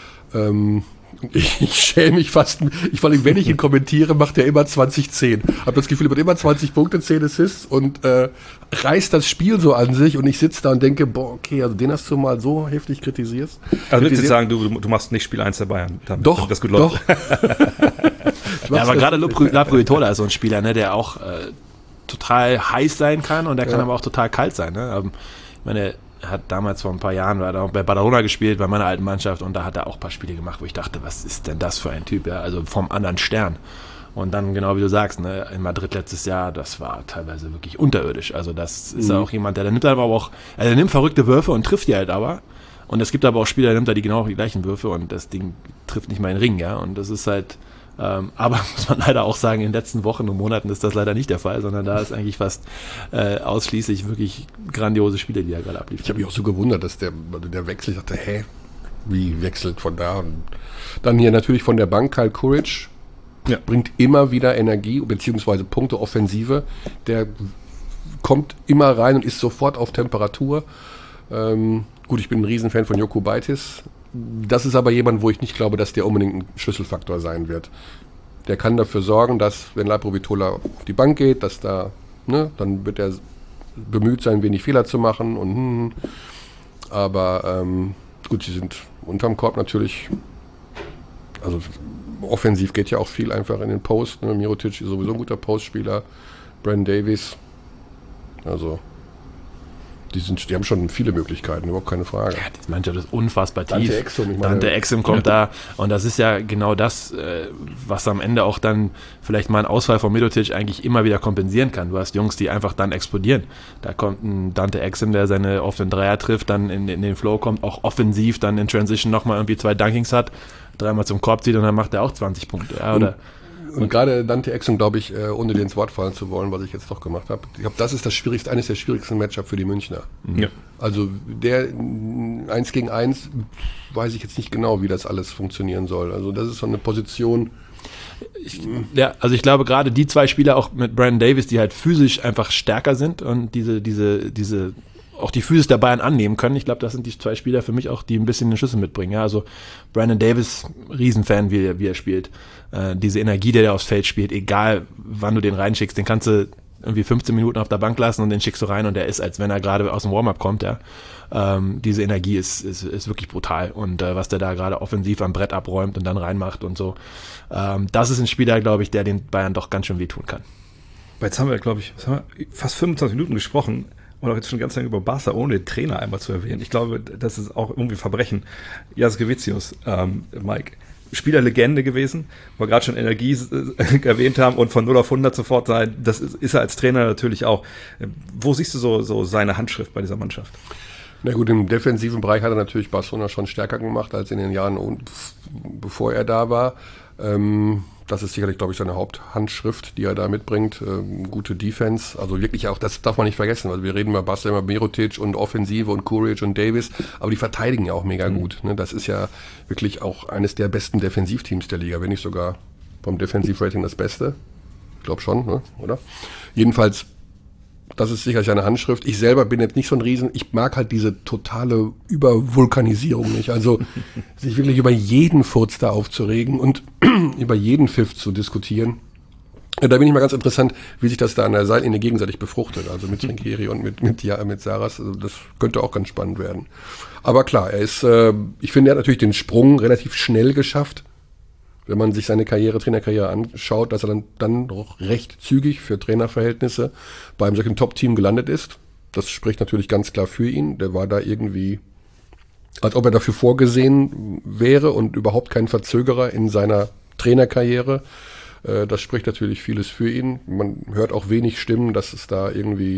Ich schäme mich fast, vor allem wenn ich ihn kommentiere, macht er immer 20-10. Habe das Gefühl, er wird immer 20 Punkte, 10 Assists und reißt das Spiel so an sich und ich sitze da und denke, boah, okay, also den hast du mal so heftig kritisiert. Also willst du sagen, du machst nicht Spiel 1 der Bayern? Doch, das gut läuft. Doch. Ja, aber gerade Laprovitola ist so ein Spieler, ne, der auch total heiß sein kann und der kann aber auch total kalt sein. Ne? Ich meine, er hat damals vor ein paar Jahren bei Badalona gespielt, bei meiner alten Mannschaft, und da hat er auch ein paar Spiele gemacht, wo ich dachte, was ist denn das für ein Typ? Ja? Also vom anderen Stern. Und dann, genau wie du sagst, ne, in Madrid letztes Jahr, das war teilweise wirklich unterirdisch. Also das ist auch jemand, der nimmt aber auch, also er nimmt verrückte Würfe und trifft die halt aber. Und es gibt aber auch Spieler, der nimmt da genau die gleichen Würfe und das Ding trifft nicht mal in den Ring, ja. Und das ist halt, aber muss man leider auch sagen, in den letzten Wochen und Monaten ist das leider nicht der Fall, sondern da ist eigentlich fast ausschließlich wirklich grandiose Spiele, die er gerade abliefert. Ich habe mich auch so gewundert, dass der Wechsel, ich dachte, wie wechselt von da? Und dann hier natürlich von der Bank Kyle Kuric, bringt immer wieder Energie bzw. Punkte Offensive. Der kommt immer rein und ist sofort auf Temperatur. Gut, ich bin ein Riesenfan von Jokubaitis. Das ist aber jemand, wo ich nicht glaube, dass der unbedingt ein Schlüsselfaktor sein wird. Der kann dafür sorgen, dass, wenn Laprovitola auf die Bank geht, dass da, ne, dann wird er bemüht sein, wenig Fehler zu machen. Aber gut, sie sind unterm Korb natürlich, also offensiv geht ja auch viel einfach in den Post. Ne? Mirotic ist sowieso ein guter Postspieler. Brandon Davies, also Die haben schon viele Möglichkeiten, überhaupt keine Frage. Ja, die Mannschaft ist unfassbar tief. Dante Exum kommt da und das ist ja genau das, was am Ende auch dann vielleicht mal ein Ausfall von Mirotic eigentlich immer wieder kompensieren kann. Du hast Jungs, die einfach dann explodieren. Da kommt ein Dante Exum, der seine offenen Dreier trifft, dann in den Flow kommt, auch offensiv, dann in Transition nochmal irgendwie 2 Dunkings hat, 3-mal zum Korb zieht und dann macht er auch 20 Punkte. Ja, oder? Und gerade Dante Exum, glaube ich, ohne dir ins Wort fallen zu wollen, was ich jetzt doch gemacht habe, ich glaube, das ist eines der schwierigsten Matchups für die Münchner. Ja. Also der 1 gegen 1, weiß ich jetzt nicht genau, wie das alles funktionieren soll. Also das ist so eine Position. Also ich glaube gerade die 2 Spieler auch mit Brandon Davis, die halt physisch einfach stärker sind und diese auch die Physis der Bayern annehmen können. Ich glaube, das sind die 2 Spieler für mich auch, die ein bisschen den Schlüssel mitbringen. Ja, also Brandon Davis, Riesenfan, wie er spielt. Diese Energie, der aufs Feld spielt, egal wann du den reinschickst, den kannst du irgendwie 15 Minuten auf der Bank lassen und den schickst du rein und der ist, als wenn er gerade aus dem Warm-up kommt. Ja. Diese Energie ist wirklich brutal und was der da gerade offensiv am Brett abräumt und dann reinmacht und so. Das ist ein Spieler, glaube ich, der den Bayern doch ganz schön wehtun kann. Jetzt haben wir, glaube ich, fast 25 Minuten gesprochen. Und auch jetzt schon ganz lange über Barca, ohne den Trainer einmal zu erwähnen. Ich glaube, das ist auch irgendwie Verbrechen. Jasikevičius, Mike, Spielerlegende gewesen, wo wir gerade schon Energie erwähnt haben und von 0 auf 100 sofort sein. Das ist er als Trainer natürlich auch. Wo siehst du so seine Handschrift bei dieser Mannschaft? Na gut, im defensiven Bereich hat er natürlich Barcelona schon stärker gemacht als in den Jahren, bevor er da war. Das ist sicherlich, glaube ich, seine Haupthandschrift, die er da mitbringt. Gute Defense, also wirklich auch, das darf man nicht vergessen. Also wir reden bei Barcelona über Mirotic und Offensive und Kuric und Davis, aber die verteidigen ja auch mega gut. Ne? Das ist ja wirklich auch eines der besten Defensivteams der Liga, wenn nicht sogar vom Defensivrating das Beste. Ich glaube schon, ne? Oder? Jedenfalls, das ist sicherlich eine Handschrift. Ich selber bin jetzt nicht so ein Riesen, ich mag halt diese totale Übervulkanisierung nicht. Also sich wirklich über jeden Furz da aufzuregen und über jeden Pfiff zu diskutieren. Da bin ich mal ganz interessant, wie sich das da an der Seitenlinie gegenseitig befruchtet. Also mit Trinkieri und mit Saras. Also das könnte auch ganz spannend werden. Aber klar, ich finde, er hat natürlich den Sprung relativ schnell geschafft. Wenn man sich seine Trainerkarriere anschaut, dass er dann doch recht zügig für Trainerverhältnisse bei einem solchen Top-Team gelandet ist. Das spricht natürlich ganz klar für ihn. Der war da irgendwie, als ob er dafür vorgesehen wäre und überhaupt kein Verzögerer in seiner Trainerkarriere. Das spricht natürlich vieles für ihn. Man hört auch wenig Stimmen, dass er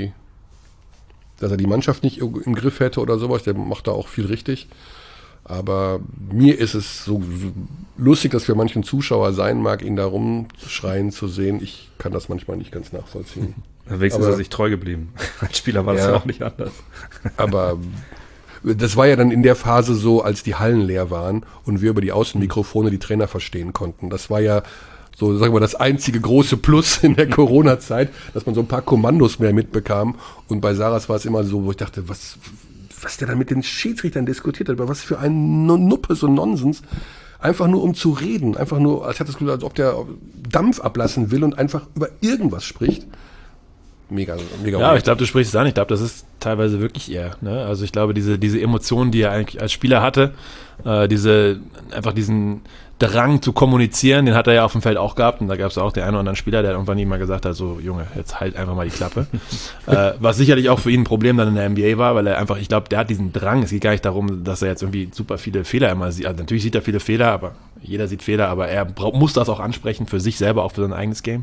die Mannschaft nicht im Griff hätte oder sowas. Der macht da auch viel richtig. Aber mir ist es so lustig, dass für manchen Zuschauer sein mag, ihn da rumschreien zu sehen. Ich kann das manchmal nicht ganz nachvollziehen. Wenigstens ist er sich treu geblieben. Als Spieler war das ja auch nicht anders. Aber das war ja dann in der Phase so, als die Hallen leer waren und wir über die Außenmikrofone die Trainer verstehen konnten. Das war ja so, sagen wir mal, das einzige große Plus in der Corona-Zeit, dass man so ein paar Kommandos mehr mitbekam. Und bei Saras war es immer so, wo ich dachte, was der dann mit den Schiedsrichtern diskutiert hat, über was für ein Nuppes und Nonsens, einfach nur um zu reden, einfach nur, als hätte es gesagt, als ob der Dampf ablassen will und einfach über irgendwas spricht. Mega. Ja, ich glaube, du sprichst es an. Ich glaube, das ist teilweise wirklich eher. Ne? Also ich glaube, diese Emotionen, die er eigentlich als Spieler hatte, einfach diesen Drang zu kommunizieren, den hat er ja auf dem Feld auch gehabt. Und da gab es auch den einen oder anderen Spieler, der irgendwann nicht mal gesagt hat, so Junge, jetzt halt einfach mal die Klappe. Was sicherlich auch für ihn ein Problem dann in der NBA war, weil er einfach, ich glaube, der hat diesen Drang. Es geht gar nicht darum, dass er jetzt irgendwie super viele Fehler immer sieht. Also natürlich sieht er viele Fehler, aber jeder sieht Fehler, aber er muss das auch ansprechen für sich selber, auch für sein eigenes Game.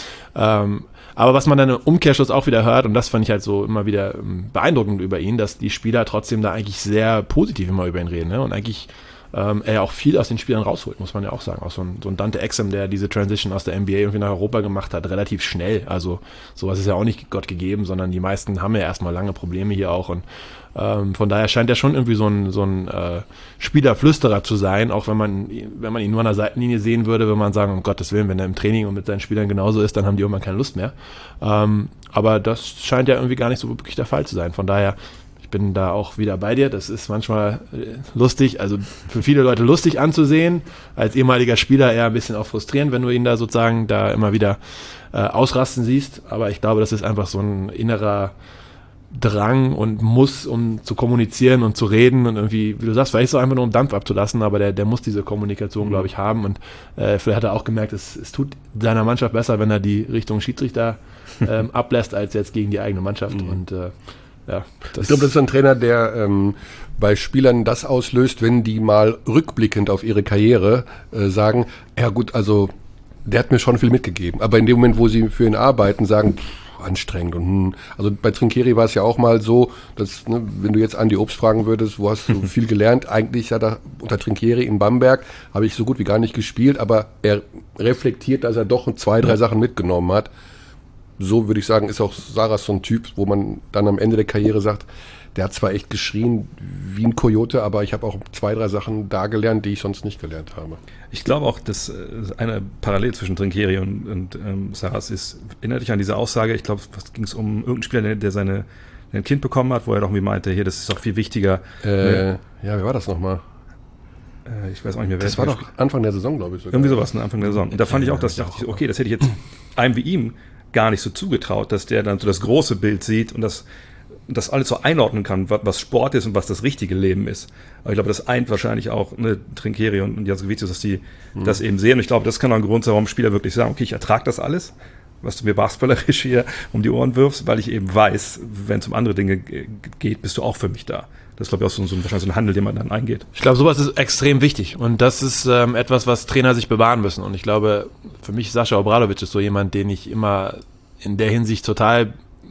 Aber was man dann im Umkehrschluss auch wieder hört, und das fand ich halt so immer wieder beeindruckend über ihn, dass die Spieler trotzdem da eigentlich sehr positiv immer über ihn reden, ne? Und eigentlich er ja auch viel aus den Spielern rausholt, muss man ja auch sagen. Auch so ein Dante Exum, der diese Transition aus der NBA irgendwie nach Europa gemacht hat, relativ schnell. Also sowas ist ja auch nicht Gott gegeben, sondern die meisten haben ja erstmal lange Probleme hier auch. Und von daher scheint er schon irgendwie so ein Spielerflüsterer zu sein, auch wenn man ihn nur an der Seitenlinie sehen würde, würde man sagen, um Gottes Willen, wenn er im Training und mit seinen Spielern genauso ist, dann haben die irgendwann keine Lust mehr. Aber das scheint ja irgendwie gar nicht so wirklich der Fall zu sein. Von daher, ich bin da auch wieder bei dir. Das ist manchmal lustig, also für viele Leute lustig anzusehen. Als ehemaliger Spieler eher ein bisschen auch frustrierend, wenn du ihn da sozusagen da immer wieder ausrasten siehst. Aber ich glaube, das ist einfach so ein innerer Drang und Muss, um zu kommunizieren und zu reden und irgendwie, wie du sagst, vielleicht so einfach nur um Dampf abzulassen, aber der muss diese Kommunikation, glaube ich, haben. Und vielleicht hat er auch gemerkt, es tut seiner Mannschaft besser, wenn er die Richtung Schiedsrichter ablässt, als jetzt gegen die eigene Mannschaft. Und ja. Ich glaube, das ist ein Trainer, der bei Spielern das auslöst, wenn die mal rückblickend auf ihre Karriere sagen, ja gut, also der hat mir schon viel mitgegeben. Aber in dem Moment, wo sie für ihn arbeiten, sagen, anstrengend. Und also bei Trinchieri war es ja auch mal so, dass, ne, wenn du jetzt Andi Obst fragen würdest, wo hast du viel gelernt? Eigentlich hat er unter Trinchieri in Bamberg, habe ich so gut wie gar nicht gespielt, aber er reflektiert, dass er doch 2, 3 Sachen mitgenommen hat. So würde ich sagen, ist auch Saras so ein Typ, wo man dann am Ende der Karriere sagt, der hat zwar echt geschrien wie ein Kojote, aber ich habe auch 2, 3 Sachen da gelernt, die ich sonst nicht gelernt habe. Ich glaube auch, dass eine Parallel zwischen Trinchieri und Saras ist, erinnert dich an diese Aussage, ich glaube, was ging es um irgendeinen Spieler, der ein Kind bekommen hat, wo er doch irgendwie meinte, hier, das ist doch viel wichtiger. Ja, wie war das nochmal? Ich weiß auch nicht mehr, wer das war doch Anfang der Saison, glaube ich. Sogar. Irgendwie sowas, Anfang der Saison. Und da fand ich auch, dass ich dachte, okay, das hätte ich jetzt einem wie ihm gar nicht so zugetraut, dass der dann so das große Bild sieht und das alles so einordnen kann, was Sport ist und was das richtige Leben ist. Aber ich glaube, das eint wahrscheinlich auch Trinchieri und Jasowitzius, dass die das eben sehen. Und ich glaube, das kann auch ein Grund sein, warum Spieler wirklich sagen, okay, ich ertrage das alles, was du mir basketballerisch hier um die Ohren wirfst, weil ich eben weiß, wenn es um andere Dinge geht, bist du auch für mich da. Das ist, glaube ich, auch wahrscheinlich so ein Handel, den man dann eingeht. Ich glaube, sowas ist extrem wichtig. Und das ist etwas, was Trainer sich bewahren müssen. Und ich glaube, für mich Sascha Obradovic ist so jemand, den ich immer in der Hinsicht total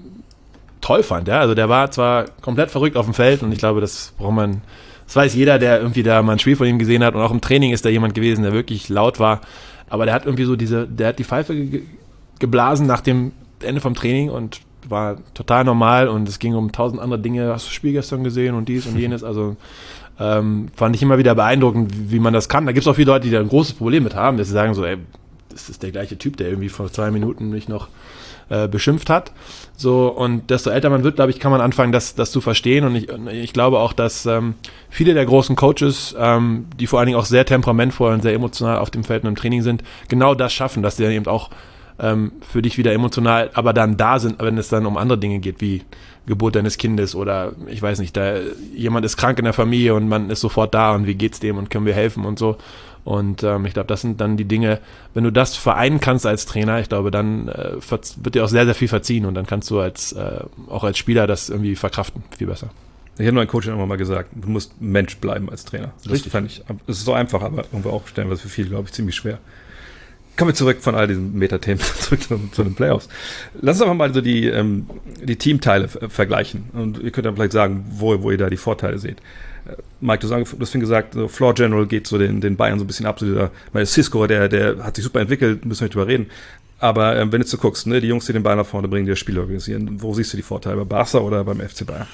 toll fand. Ja? Also der war zwar komplett verrückt auf dem Feld und ich glaube, das weiß jeder, der irgendwie da mal ein Spiel von ihm gesehen hat, und auch im Training ist da jemand gewesen, der wirklich laut war. Aber der hat irgendwie so der hat die Pfeife geblasen nach dem Ende vom Training und war total normal, und es ging um 1000 andere Dinge. Hast du das Spiel gestern gesehen und dies und jenes? Also fand ich immer wieder beeindruckend, wie man das kann. Da gibt es auch viele Leute, die da ein großes Problem mit haben, dass sie sagen so, ey, das ist der gleiche Typ, der irgendwie vor 2 Minuten mich noch beschimpft hat. So, und desto älter man wird, glaube ich, kann man anfangen, das zu verstehen. Und ich glaube auch, dass viele der großen Coaches, die vor allen Dingen auch sehr temperamentvoll und sehr emotional auf dem Feld und im Training sind, genau das schaffen, dass sie dann eben auch für dich wieder emotional, aber dann da sind, wenn es dann um andere Dinge geht, wie Geburt deines Kindes oder ich weiß nicht, jemand ist krank in der Familie und man ist sofort da und wie geht's dem und können wir helfen und so. Und ich glaube, das sind dann die Dinge, wenn du das vereinen kannst als Trainer, ich glaube, dann wird dir auch sehr, sehr viel verziehen, und dann kannst du auch als Spieler das irgendwie verkraften, viel besser. Ich habe nur einen Coach immer mal gesagt, du musst Mensch bleiben als Trainer. Das fand ich, es ist so einfach, aber irgendwo auch stellenweise für viele, glaube ich, ziemlich schwer. Kommen wir zurück von all diesen Metathemen zurück zu den Playoffs. Lass uns aber mal so die Teamteile vergleichen. Und ihr könnt dann vielleicht sagen, wo ihr da die Vorteile seht. Mike, du hast vorhin gesagt, so Floor General geht so den Bayern so ein bisschen ab. So weil Cisco, der hat sich super entwickelt, müssen wir nicht drüber reden. Aber wenn du jetzt so guckst, ne, die Jungs, die den Ball nach vorne bringen, die das Spiel organisieren, wo siehst du die Vorteile? Bei Barca oder beim FC Bayern?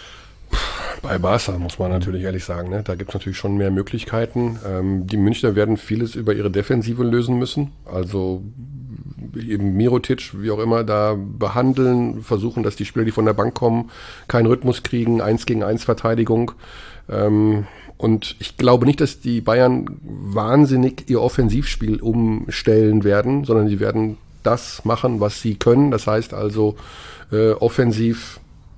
Bei Barca muss man natürlich ehrlich sagen, ne? Da gibt es natürlich schon mehr Möglichkeiten. Die Münchner werden vieles über ihre Defensive lösen müssen. Also eben Mirotic, wie auch immer, da behandeln, versuchen, dass die Spieler, die von der Bank kommen, keinen Rhythmus kriegen, 1-gegen-1 Verteidigung. Und ich glaube nicht, dass die Bayern wahnsinnig ihr Offensivspiel umstellen werden, sondern sie werden das machen, was sie können. Das heißt also offensiv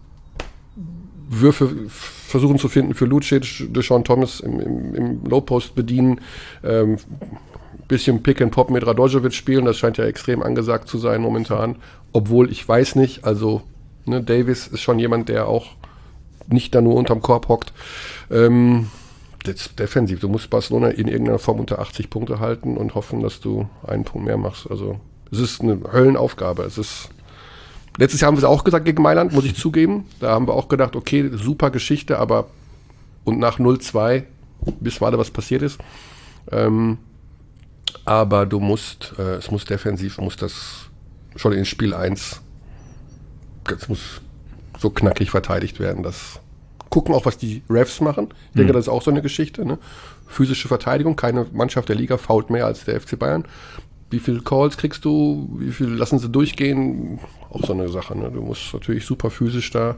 Würfe versuchen zu finden für Lucic, Deshaun Thomas im Low-Post bedienen, bisschen Pick-and-Pop mit Radojevic spielen, das scheint ja extrem angesagt zu sein momentan, obwohl ich weiß nicht, also ne, Davis ist schon jemand, der auch nicht da nur unterm Korb hockt. Defensiv, du musst Barcelona in irgendeiner Form unter 80 Punkte halten und hoffen, dass du einen Punkt mehr machst. Also es ist eine Höllenaufgabe, letztes Jahr haben wir es auch gesagt gegen Mailand, muss ich zugeben. Da haben wir auch gedacht, okay, super Geschichte, aber und nach 0-2 wissen wir alle, was passiert ist. Aber du musst, es muss defensiv, muss das schon in Spiel 1, es muss so knackig verteidigt werden. Das gucken auch, was die Refs machen. Ich denke, das ist auch so eine Geschichte. Ne? Physische Verteidigung, keine Mannschaft der Liga fault mehr als der FC Bayern. Wie viele Calls kriegst du? Wie viel lassen sie durchgehen? Auch so eine Sache. Ne? Du musst natürlich super physisch da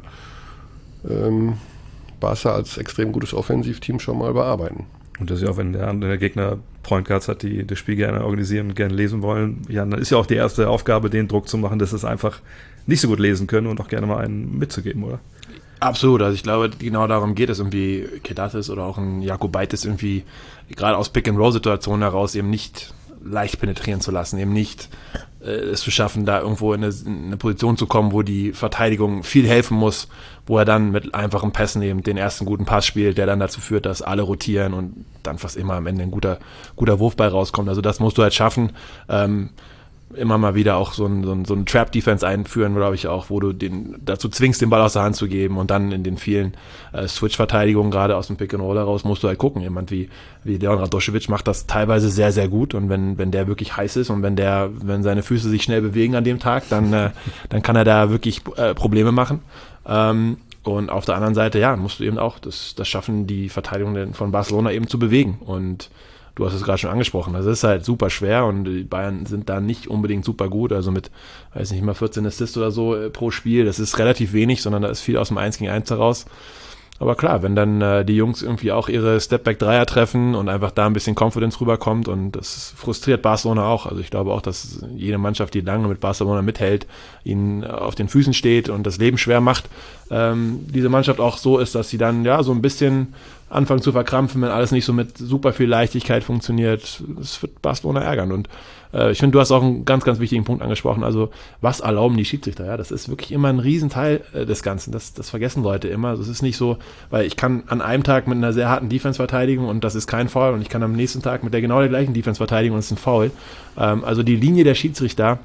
Barca als extrem gutes Offensivteam schon mal bearbeiten. Und das ist ja auch, wenn der Gegner Point Guards hat, die das Spiel gerne organisieren und gerne lesen wollen, ja, dann ist ja auch die erste Aufgabe, den Druck zu machen, dass sie es einfach nicht so gut lesen können und auch gerne mal einen mitzugeben, oder? Absolut, also ich glaube, genau darum geht es irgendwie, Kedatis oder auch ein Jakubaitis irgendwie, gerade aus Pick-and-Roll-Situationen heraus eben nicht leicht penetrieren zu lassen, eben nicht es zu schaffen, da irgendwo in eine Position zu kommen, wo die Verteidigung viel helfen muss, wo er dann mit einfachen Pässen eben den ersten guten Pass spielt, der dann dazu führt, dass alle rotieren und dann fast immer am Ende ein guter Wurfball rauskommt. Also das musst du halt schaffen. Immer mal wieder auch so ein Trap-Defense einführen, glaube ich auch, wo du den dazu zwingst, den Ball aus der Hand zu geben und dann in den vielen Switch-Verteidigungen, gerade aus dem Pick-and-Roll heraus, musst du halt gucken. Jemand wie Leon Radošević macht das teilweise sehr, sehr gut und wenn der wirklich heiß ist und wenn seine Füße sich schnell bewegen an dem Tag, dann kann er da wirklich Probleme machen. Und auf der anderen Seite, ja, musst du eben auch das schaffen, die Verteidigung von Barcelona eben zu bewegen und du hast es gerade schon angesprochen, das ist halt super schwer und die Bayern sind da nicht unbedingt super gut, also mit, weiß nicht, mal 14 Assists oder so pro Spiel, das ist relativ wenig, sondern da ist viel aus dem 1 gegen 1 heraus. Aber klar, wenn dann die Jungs irgendwie auch ihre Stepback-Dreier treffen und einfach da ein bisschen Confidence rüberkommt und das frustriert Barcelona auch. Also ich glaube auch, dass jede Mannschaft, die lange mit Barcelona mithält, ihnen auf den Füßen steht und das Leben schwer macht, diese Mannschaft auch so ist, dass sie dann ja so ein bisschen anfangen zu verkrampfen, wenn alles nicht so mit super viel Leichtigkeit funktioniert. Das wird Barcelona ärgern und ich finde, du hast auch einen ganz, ganz wichtigen Punkt angesprochen, also was erlauben die Schiedsrichter, ja, das ist wirklich immer ein Riesenteil des Ganzen, das vergessen Leute immer, das ist nicht so, weil ich kann an einem Tag mit einer sehr harten Defense verteidigen und das ist kein Foul und ich kann am nächsten Tag mit der genau der gleichen Defense verteidigen und es ist ein Foul, also die Linie der Schiedsrichter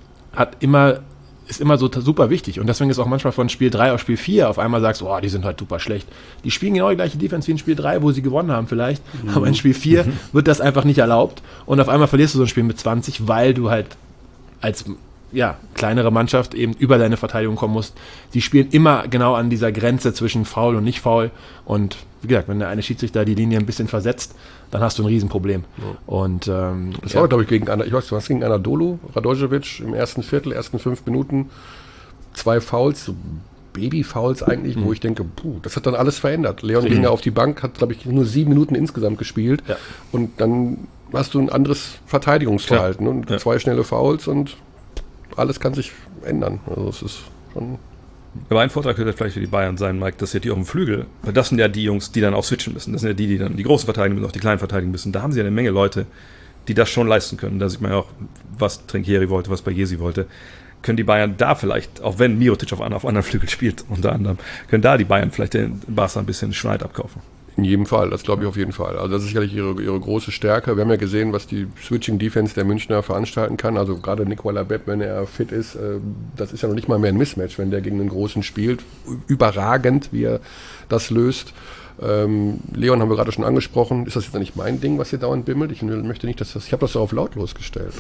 ist immer so super wichtig und deswegen ist auch manchmal von Spiel 3 auf Spiel 4 auf einmal sagst, oh, die sind halt super schlecht. Die spielen genau die gleiche Defense wie in Spiel 3, wo sie gewonnen haben vielleicht, aber in Spiel 4 wird das einfach nicht erlaubt und auf einmal verlierst du so ein Spiel mit 20, weil du halt als kleinere Mannschaft eben über deine Verteidigung kommen musst. Die spielen immer genau an dieser Grenze zwischen Foul und nicht Foul und wie gesagt, wenn der eine Schiedsrichter die Linie ein bisschen versetzt, dann hast du ein Riesenproblem. Ja. Und das war, glaube ich, gegen Anadolu Radošević im ersten Viertel, ersten 5 Minuten, 2 Fouls, so Baby-Fouls eigentlich, wo ich denke, das hat dann alles verändert. Leon ging ja auf die Bank, hat, glaube ich, nur 7 Minuten insgesamt gespielt und dann hast du ein anderes Verteidigungsverhalten und 2 schnelle Fouls und alles kann sich ändern. Also es ist schon... Aber ein Vorteil könnte vielleicht für die Bayern sein, Mike, dass ja die auf dem Flügel, weil das sind ja die Jungs, die dann auch switchen müssen. Das sind ja die dann die großen verteidigen müssen, auch die kleinen verteidigen müssen. Da haben sie ja eine Menge Leute, die das schon leisten können. Da sieht man ja auch, was Trinchieri wollte, was Baresi wollte. Können die Bayern da vielleicht, auch wenn Mirotic auf anderen Flügel spielt, unter anderem, können da die Bayern vielleicht den Barca ein bisschen Schneid abkaufen. In jedem Fall, das glaube ich auf jeden Fall. Also das ist sicherlich ihre große Stärke. Wir haben ja gesehen, was die Switching-Defense der Münchner veranstalten kann. Also gerade Nicolas Bepp, wenn er fit ist, das ist ja noch nicht mal mehr ein Mismatch, wenn der gegen einen Großen spielt. Überragend, wie er das löst. Leon haben wir gerade schon angesprochen. Ist das jetzt nicht mein Ding, was hier dauernd bimmelt? Ich möchte nicht, ich habe das so auf lautlos gestellt.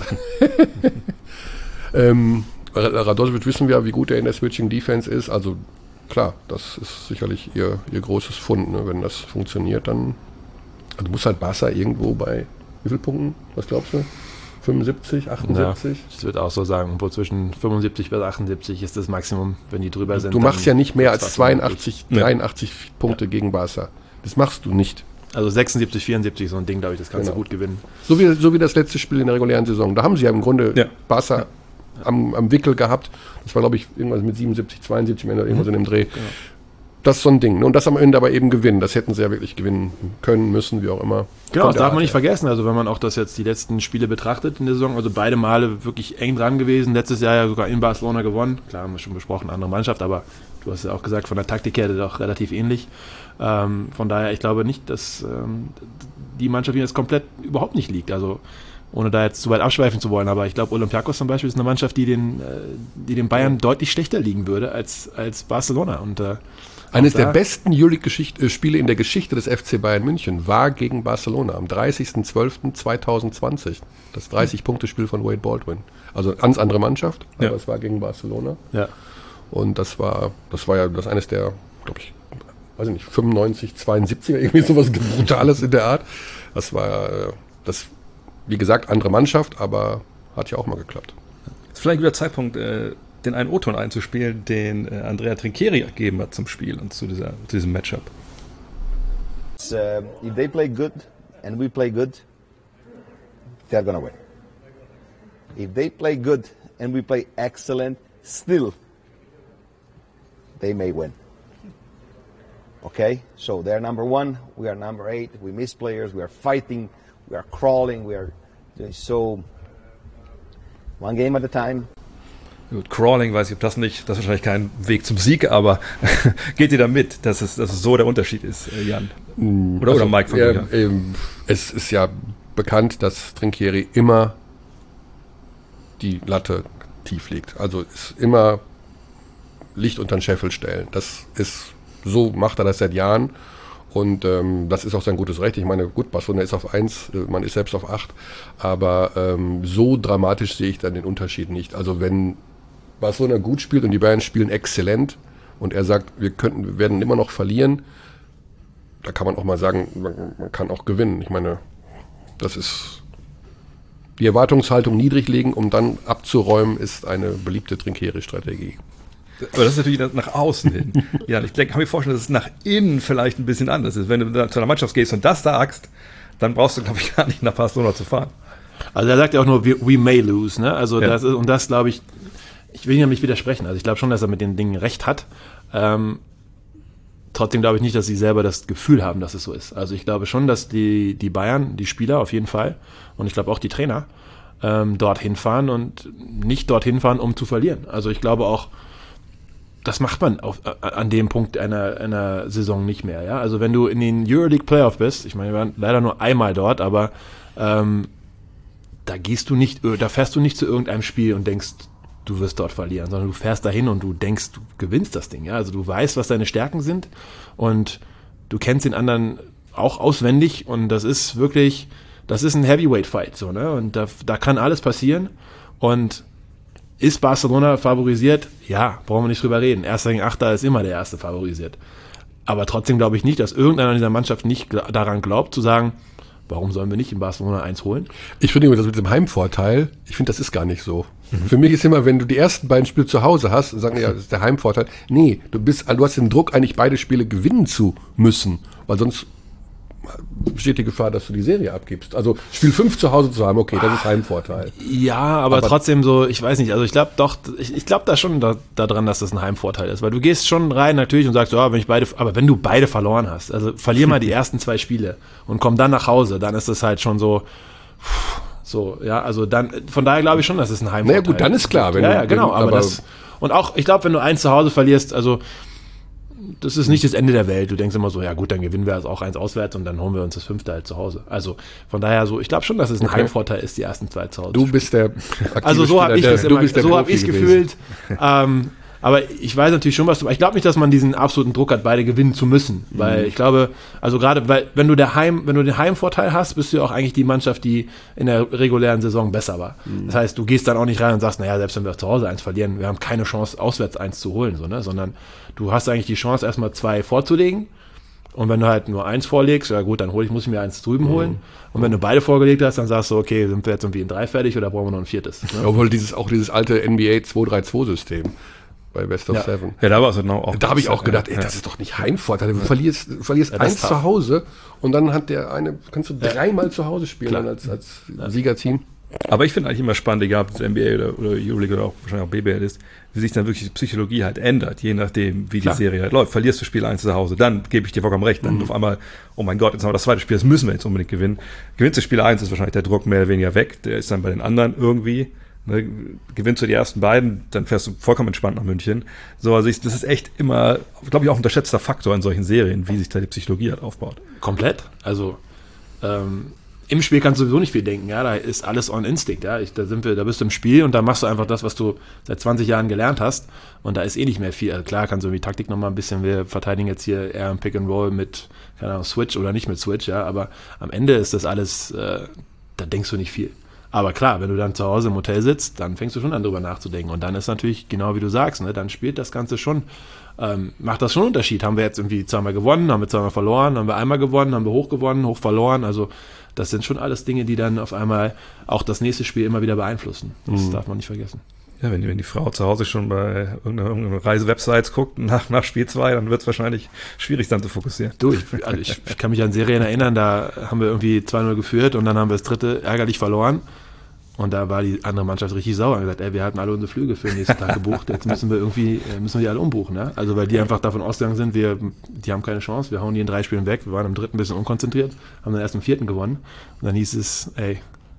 Radošević wissen wir, wie gut er in der Switching-Defense ist. Also klar, das ist sicherlich ihr großes Fund. Ne? Wenn das funktioniert, dann also muss halt Barca irgendwo bei wie vielen Punkten? Was glaubst du? 75, 78? Ja, ich würde auch so sagen, wo zwischen 75 bis 78 ist das Maximum, wenn die drüber sind. Du machst ja nicht mehr als 82, 83 Punkte gegen Barca. Das machst du nicht. Also 76, 74, so ein Ding, glaube ich, das kannst du gut gewinnen. So wie das letzte Spiel in der regulären Saison. Da haben sie ja im Grunde Barca am Wickel gehabt. Das war, glaube ich, irgendwas mit 77, 72, irgendwas in dem Dreh. Genau. Das ist so ein Ding. Und das am Ende aber eben gewinnen. Das hätten sie ja wirklich gewinnen können, müssen, wie auch immer. Genau, das darf man nicht vergessen. Also wenn man auch das jetzt die letzten Spiele betrachtet in der Saison, also beide Male wirklich eng dran gewesen. Letztes Jahr ja sogar in Barcelona gewonnen. Klar, haben wir schon besprochen, andere Mannschaft, aber du hast ja auch gesagt, von der Taktik her doch relativ ähnlich. Von daher, ich glaube nicht, dass die Mannschaft jetzt komplett überhaupt nicht liegt. Also ohne da jetzt zu weit abschweifen zu wollen, aber ich glaube, Olympiakos zum Beispiel ist eine Mannschaft, die den Bayern deutlich schlechter liegen würde als Barcelona. Und eines der besten Euroleague-Spiele in der Geschichte des FC Bayern München war gegen Barcelona am 30.12.2020. Das 30-Punkte-Spiel von Wade Baldwin. Also ganz andere Mannschaft, aber es war gegen Barcelona. Ja. Und das war ja das eines der, glaube ich, weiß ich nicht, 95, 72er, irgendwie sowas Brutales in der Art. Das war wie gesagt, andere Mannschaft, aber hat ja auch mal geklappt. Das ist vielleicht ein guter Zeitpunkt, den einen O-Ton einzuspielen, den Andrea Trinchieri gegeben hat zum Spiel und zu diesem Matchup. If they play good and we play good, they're gonna win. If they play good and we play excellent, still, they may win. Okay? So they're number 1, we are number 8, we miss players, we are fighting, we are crawling, we are doing so. One game at a time. Gut, Crawling, weiß ich, ob das ist wahrscheinlich kein Weg zum Sieg, aber geht ihr da mit, dass es so der Unterschied ist, Jan? Oder Mike von dir? Es ist ja bekannt, dass Trinchieri immer die Latte tief legt. Also ist immer Licht unter den Scheffel stellen. So macht er das seit Jahren. Und das ist auch sein gutes Recht. Ich meine, gut, Barcelona ist auf 1, man ist selbst auf 8. Aber so dramatisch sehe ich dann den Unterschied nicht. Also wenn Barcelona gut spielt und die Bayern spielen exzellent und er sagt, wir werden immer noch verlieren, da kann man auch mal sagen, man kann auch gewinnen. Ich meine, das ist die Erwartungshaltung niedrig legen, um dann abzuräumen, ist eine beliebte Trinchieri-Strategie. Aber das ist natürlich nach außen hin. Ja, ich kann mir vorstellen, dass es nach innen vielleicht ein bisschen anders ist. Wenn du da zu einer Mannschaft gehst und das sagst, dann brauchst du, glaube ich, gar nicht nach Barcelona zu fahren. Also er sagt ja auch nur, we may lose, ne? Also ja. Das glaube ich, ich will ihm nicht widersprechen. Also ich glaube schon, dass er mit den Dingen recht hat. Trotzdem glaube ich nicht, dass sie selber das Gefühl haben, dass es so ist. Also ich glaube schon, dass die Bayern, die Spieler auf jeden Fall, und ich glaube auch die Trainer, dorthin fahren und nicht dorthin fahren, um zu verlieren. Also ich glaube auch, das macht man an dem Punkt einer Saison nicht mehr. Ja? Also wenn du in den Euroleague Playoff bist, ich meine, wir waren leider nur einmal dort, aber da fährst du nicht zu irgendeinem Spiel und denkst, du wirst dort verlieren, sondern du fährst dahin und du denkst, du gewinnst das Ding. Ja? Also du weißt, was deine Stärken sind und du kennst den anderen auch auswendig und das ist ein Heavyweight-Fight. So, ne? Und da kann alles passieren. Und ist Barcelona favorisiert? Ja, brauchen wir nicht drüber reden. Erster gegen Achter ist immer der Erste favorisiert. Aber trotzdem glaube ich nicht, dass irgendeiner dieser Mannschaft nicht daran glaubt, zu sagen, warum sollen wir nicht in Barcelona 1 holen? Ich finde das mit dem Heimvorteil, das ist gar nicht so. Für mich ist immer, wenn du die ersten beiden Spiele zu Hause hast, sagen ja, das ist der Heimvorteil. Nee, du hast den Druck, eigentlich beide Spiele gewinnen zu müssen, weil sonst besteht die Gefahr, dass du die Serie abgibst. Also Spiel 5 zu Hause zu haben, okay, das ist Heimvorteil. Ja, aber trotzdem so, ich weiß nicht, also ich glaube da schon daran, dass das ein Heimvorteil ist, weil du gehst schon rein natürlich und sagst, ja, wenn du beide verloren hast, also verlier mal die ersten 2 Spiele und komm dann nach Hause, dann ist das halt schon so, ja, also dann, von daher glaube ich schon, dass es ein Heimvorteil ist. Naja gut, dann ist klar. Und auch, ich glaube, wenn du 1 zu Hause verlierst, also das ist nicht das Ende der Welt. Du denkst immer so, ja gut, dann gewinnen wir also auch 1 auswärts und dann holen wir uns das 5. halt zu Hause. Also von daher so, ich glaube schon, dass es ein Heimvorteil ist, die ersten 2 zu Hause. Du bist der also so habe ich es gefühlt. Aber ich weiß natürlich schon, ich glaube nicht, dass man diesen absoluten Druck hat, beide gewinnen zu müssen. Weil ich glaube, also gerade, weil wenn du den Heimvorteil hast, bist du ja auch eigentlich die Mannschaft, die in der regulären Saison besser war. Das heißt, du gehst dann auch nicht rein und sagst, naja, selbst wenn wir zu Hause 1 verlieren, wir haben keine Chance, auswärts 1 zu holen, so, ne? Sondern du hast eigentlich die Chance, erstmal 2 vorzulegen. Und wenn du halt nur 1 vorlegst, ja gut, dann muss ich mir 1 drüben holen. Und wenn du beide vorgelegt hast, dann sagst du, okay, sind wir jetzt irgendwie in 3 fertig oder brauchen wir noch ein 4. Ne? Obwohl dieses alte NBA 2-3-2-System. Bei Best of 7. Ja, da war es halt auch. Da habe ich auch gedacht, das ist doch nicht Heimvorteil. Du verlierst 1 zu Hause und dann kannst du 3-mal zu Hause spielen als Siegerteam. Aber ich finde eigentlich immer spannend, egal ob es NBA oder Euroleague oder auch wahrscheinlich auch BBL ist, wie sich dann wirklich die Psychologie halt ändert, je nachdem, wie die Serie halt läuft. Verlierst du Spiel 1 zu Hause, dann gebe ich dir vollkommen recht. Dann auf einmal, oh mein Gott, jetzt haben wir das zweite Spiel, das müssen wir jetzt unbedingt gewinnen. Gewinnst du Spiel 1, ist wahrscheinlich der Druck mehr oder weniger weg. Der ist dann bei den anderen irgendwie. Ne, gewinnst du die ersten beiden, dann fährst du vollkommen entspannt nach München. So, also das ist echt immer, glaube ich, auch ein unterschätzter Faktor in solchen Serien, wie sich da die Psychologie halt aufbaut. Komplett. Also im Spiel kannst du sowieso nicht viel denken, ja, da ist alles on Instinct, ja. Da bist du im Spiel und da machst du einfach das, was du seit 20 Jahren gelernt hast und da ist eh nicht mehr viel. Also klar kannst du irgendwie Taktik nochmal ein bisschen, wir verteidigen jetzt hier eher im Pick and Roll mit, keine Ahnung, Switch oder nicht mit Switch, ja, aber am Ende ist das alles, da denkst du nicht viel. Aber klar, wenn du dann zu Hause im Hotel sitzt, dann fängst du schon an, drüber nachzudenken. Und dann ist natürlich, genau wie du sagst, ne, dann spielt das Ganze schon, macht das schon einen Unterschied. Haben wir jetzt irgendwie 2-mal gewonnen, haben wir 2-mal verloren, haben wir einmal gewonnen, haben wir hoch gewonnen, hoch verloren. Also das sind schon alles Dinge, die dann auf einmal auch das nächste Spiel immer wieder beeinflussen. Das darf man nicht vergessen. Ja, wenn die Frau zu Hause schon bei irgendeiner Reise-Websites guckt, nach Spiel 2, dann wird es wahrscheinlich schwierig, dann zu fokussieren. Ich kann mich an Serien erinnern, da haben wir irgendwie 2-0 geführt und dann haben wir das 3. ärgerlich verloren. Und da war die andere Mannschaft richtig sauer und gesagt, wir hatten alle unsere Flüge für den nächsten Tag gebucht, jetzt müssen wir die alle umbuchen. Ne? Also weil die einfach davon ausgegangen sind, die haben keine Chance, wir hauen die in 3 Spielen weg, wir waren im 3. ein bisschen unkonzentriert, haben dann erst im 4. gewonnen. Und dann hieß es,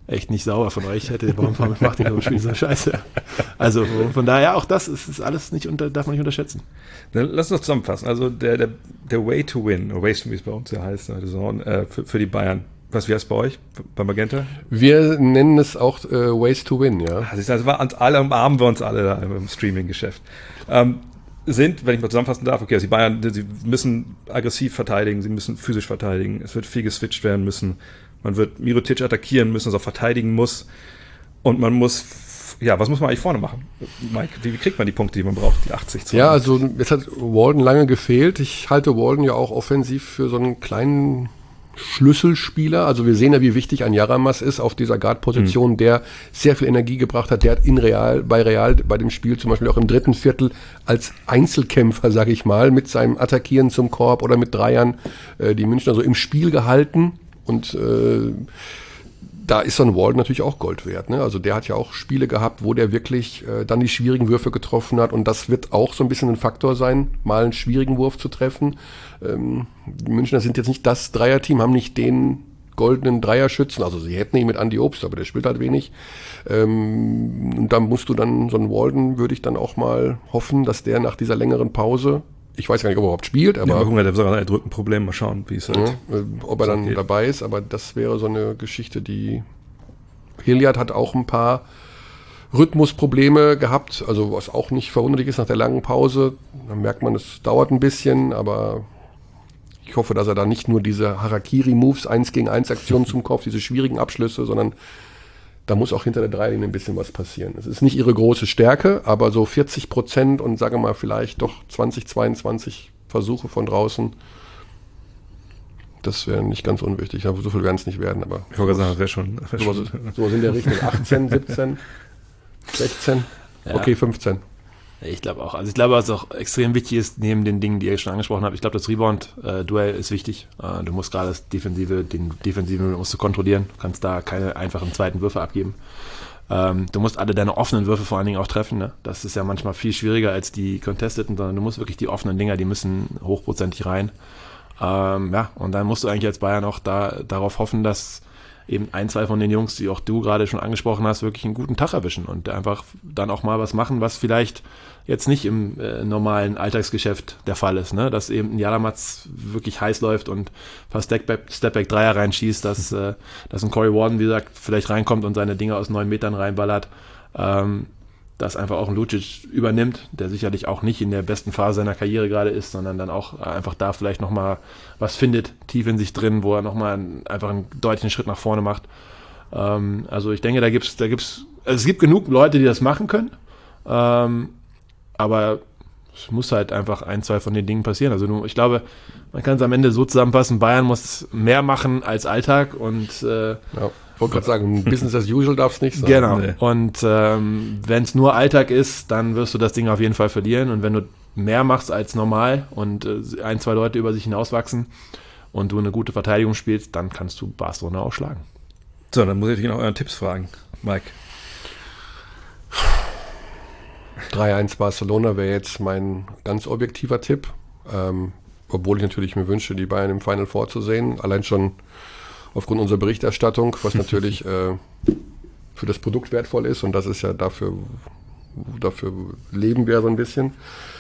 echt nicht sauer von euch. Warum macht ihr so ein Spiel so scheiße? Also von daher auch das ist alles darf man nicht unterschätzen. Dann lass uns zusammenfassen. Also der Way to Win, oder Ways to Win, wie es bei uns ja heißt, für die Bayern. Wie heißt es bei euch, bei Magenta? Wir nennen es auch Ways to Win, ja. Also umarmen wir uns alle da im Streaming-Geschäft. Wenn ich mal zusammenfassen darf, okay, also die Bayern, sie müssen aggressiv verteidigen, sie müssen physisch verteidigen, es wird viel geswitcht werden müssen, man wird Mirotic attackieren müssen, also auch verteidigen muss und man muss, was muss man eigentlich vorne machen? Mike, wie kriegt man die Punkte, die man braucht, die 80? Ja, also jetzt hat Walden lange gefehlt. Ich halte Walden ja auch offensiv für so einen kleinen Schlüsselspieler. Also wir sehen ja, wie wichtig ein Yaramas ist auf dieser Guard-Position, der sehr viel Energie gebracht hat. Der hat bei Real bei dem Spiel zum Beispiel auch im dritten Viertel als Einzelkämpfer, sage ich mal, mit seinem Attackieren zum Korb oder mit Dreiern die Münchner so im Spiel gehalten. Und da ist so ein Walden natürlich auch Gold wert. Ne? Also der hat ja auch Spiele gehabt, wo der wirklich dann die schwierigen Würfe getroffen hat. Und das wird auch so ein bisschen ein Faktor sein, mal einen schwierigen Wurf zu treffen. Die Münchner sind jetzt nicht das Dreierteam, haben nicht den goldenen Dreierschützen. Also sie hätten ihn mit Andy Obst, aber der spielt halt wenig. Und da musst du dann, so einen Walden würde ich dann auch mal hoffen, dass der nach dieser längeren Pause, ich weiß gar nicht, ob er überhaupt spielt, aber der hat sogar ein Drückenproblem, mal schauen, wie es halt ob er dann geht. Dabei ist, aber das wäre so eine Geschichte, die Hilliard hat auch ein paar Rhythmusprobleme gehabt, also was auch nicht verwunderlich ist nach der langen Pause. Dann merkt man, es dauert ein bisschen, aber ich hoffe, dass er da nicht nur diese Harakiri-Moves, 1-gegen-1 Aktionen zum Kopf, diese schwierigen Abschlüsse, sondern da muss auch hinter der Dreilinie ein bisschen was passieren. Es ist nicht ihre große Stärke, aber so 40% und sage mal vielleicht doch 20, 22 Versuche von draußen, das wäre nicht ganz unwichtig. Aber so viel werden es nicht werden. Aber ich wollte sagen, das wäre schon. Sowas in der Richtung 18, 17, 16, okay, 15. Ich glaube auch. Also ich glaube, was auch extrem wichtig ist, neben den Dingen, die ihr schon angesprochen habt, ich glaube, das Rebound-Duell ist wichtig. Du musst gerade den Defensiven musst du kontrollieren. Du kannst da keine einfachen zweiten Würfe abgeben. Du musst alle deine offenen Würfe vor allen Dingen auch treffen. Ne? Das ist ja manchmal viel schwieriger als die Contesteten, sondern du musst wirklich die offenen Dinger, die müssen hochprozentig rein. Und dann musst du eigentlich als Bayern auch darauf hoffen, dass eben ein, zwei von den Jungs, die auch du gerade schon angesprochen hast, wirklich einen guten Tag erwischen und einfach dann auch mal was machen, was vielleicht jetzt nicht im normalen Alltagsgeschäft der Fall ist, ne? Dass eben ein Yaramas wirklich heiß läuft und ein paar Stepback-Dreier reinschießt, dass ein Corey Walden, wie gesagt, vielleicht reinkommt und seine Dinger aus 9 Metern reinballert, dass einfach auch ein Lucic übernimmt, der sicherlich auch nicht in der besten Phase seiner Karriere gerade ist, sondern dann auch einfach da vielleicht nochmal was findet, tief in sich drin, wo er nochmal einfach einen deutlichen Schritt nach vorne macht. Also ich denke, es gibt genug Leute, die das machen können, aber es muss halt einfach ein, zwei von den Dingen passieren. Also ich glaube, man kann es am Ende so zusammenfassen, Bayern muss mehr machen als Alltag und ich wollte gerade sagen, Business as usual darf es nicht sein. Genau. Nee. Und wenn es nur Alltag ist, dann wirst du das Ding auf jeden Fall verlieren. Und wenn du mehr machst als normal und ein, zwei Leute über sich hinauswachsen und du eine gute Verteidigung spielst, dann kannst du Barcelona auch schlagen. So, dann muss ich dich noch euren Tipps fragen, Mike. 3-1 Barcelona wäre jetzt mein ganz objektiver Tipp. Obwohl ich natürlich mir wünsche, die Bayern im Final Four zu sehen. Allein schon aufgrund unserer Berichterstattung, was natürlich für das Produkt wertvoll ist und das ist ja dafür leben wir so ein bisschen.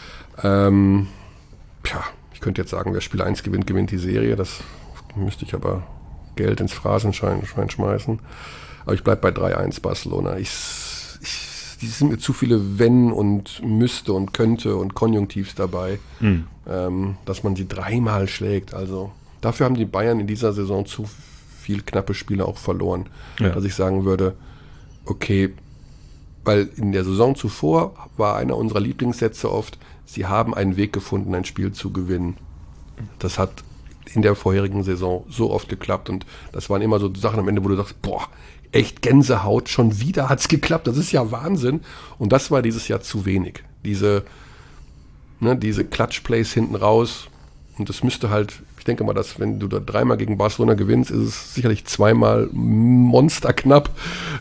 Ich könnte jetzt sagen, wer Spiel 1 gewinnt, gewinnt die Serie. Das müsste ich aber Geld ins Phrasenschwein schmeißen. Aber ich bleibe bei 3-1 Barcelona. Die sind mir zu viele Wenn und müsste und könnte und Konjunktivs dabei, dass man sie dreimal schlägt. Also dafür haben die Bayern in dieser Saison zu viel knappe Spiele auch verloren, dass ich sagen würde, okay, weil in der Saison zuvor war einer unserer Lieblingssätze oft, sie haben einen Weg gefunden, ein Spiel zu gewinnen. Das hat in der vorherigen Saison so oft geklappt und das waren immer so Sachen am Ende, wo du sagst, boah, echt Gänsehaut, schon wieder hat's geklappt, das ist ja Wahnsinn. Und das war dieses Jahr zu wenig. Diese Clutch-Plays hinten raus und das müsste halt, ich denke mal, dass wenn du da dreimal gegen Barcelona gewinnst, ist es sicherlich zweimal monsterknapp.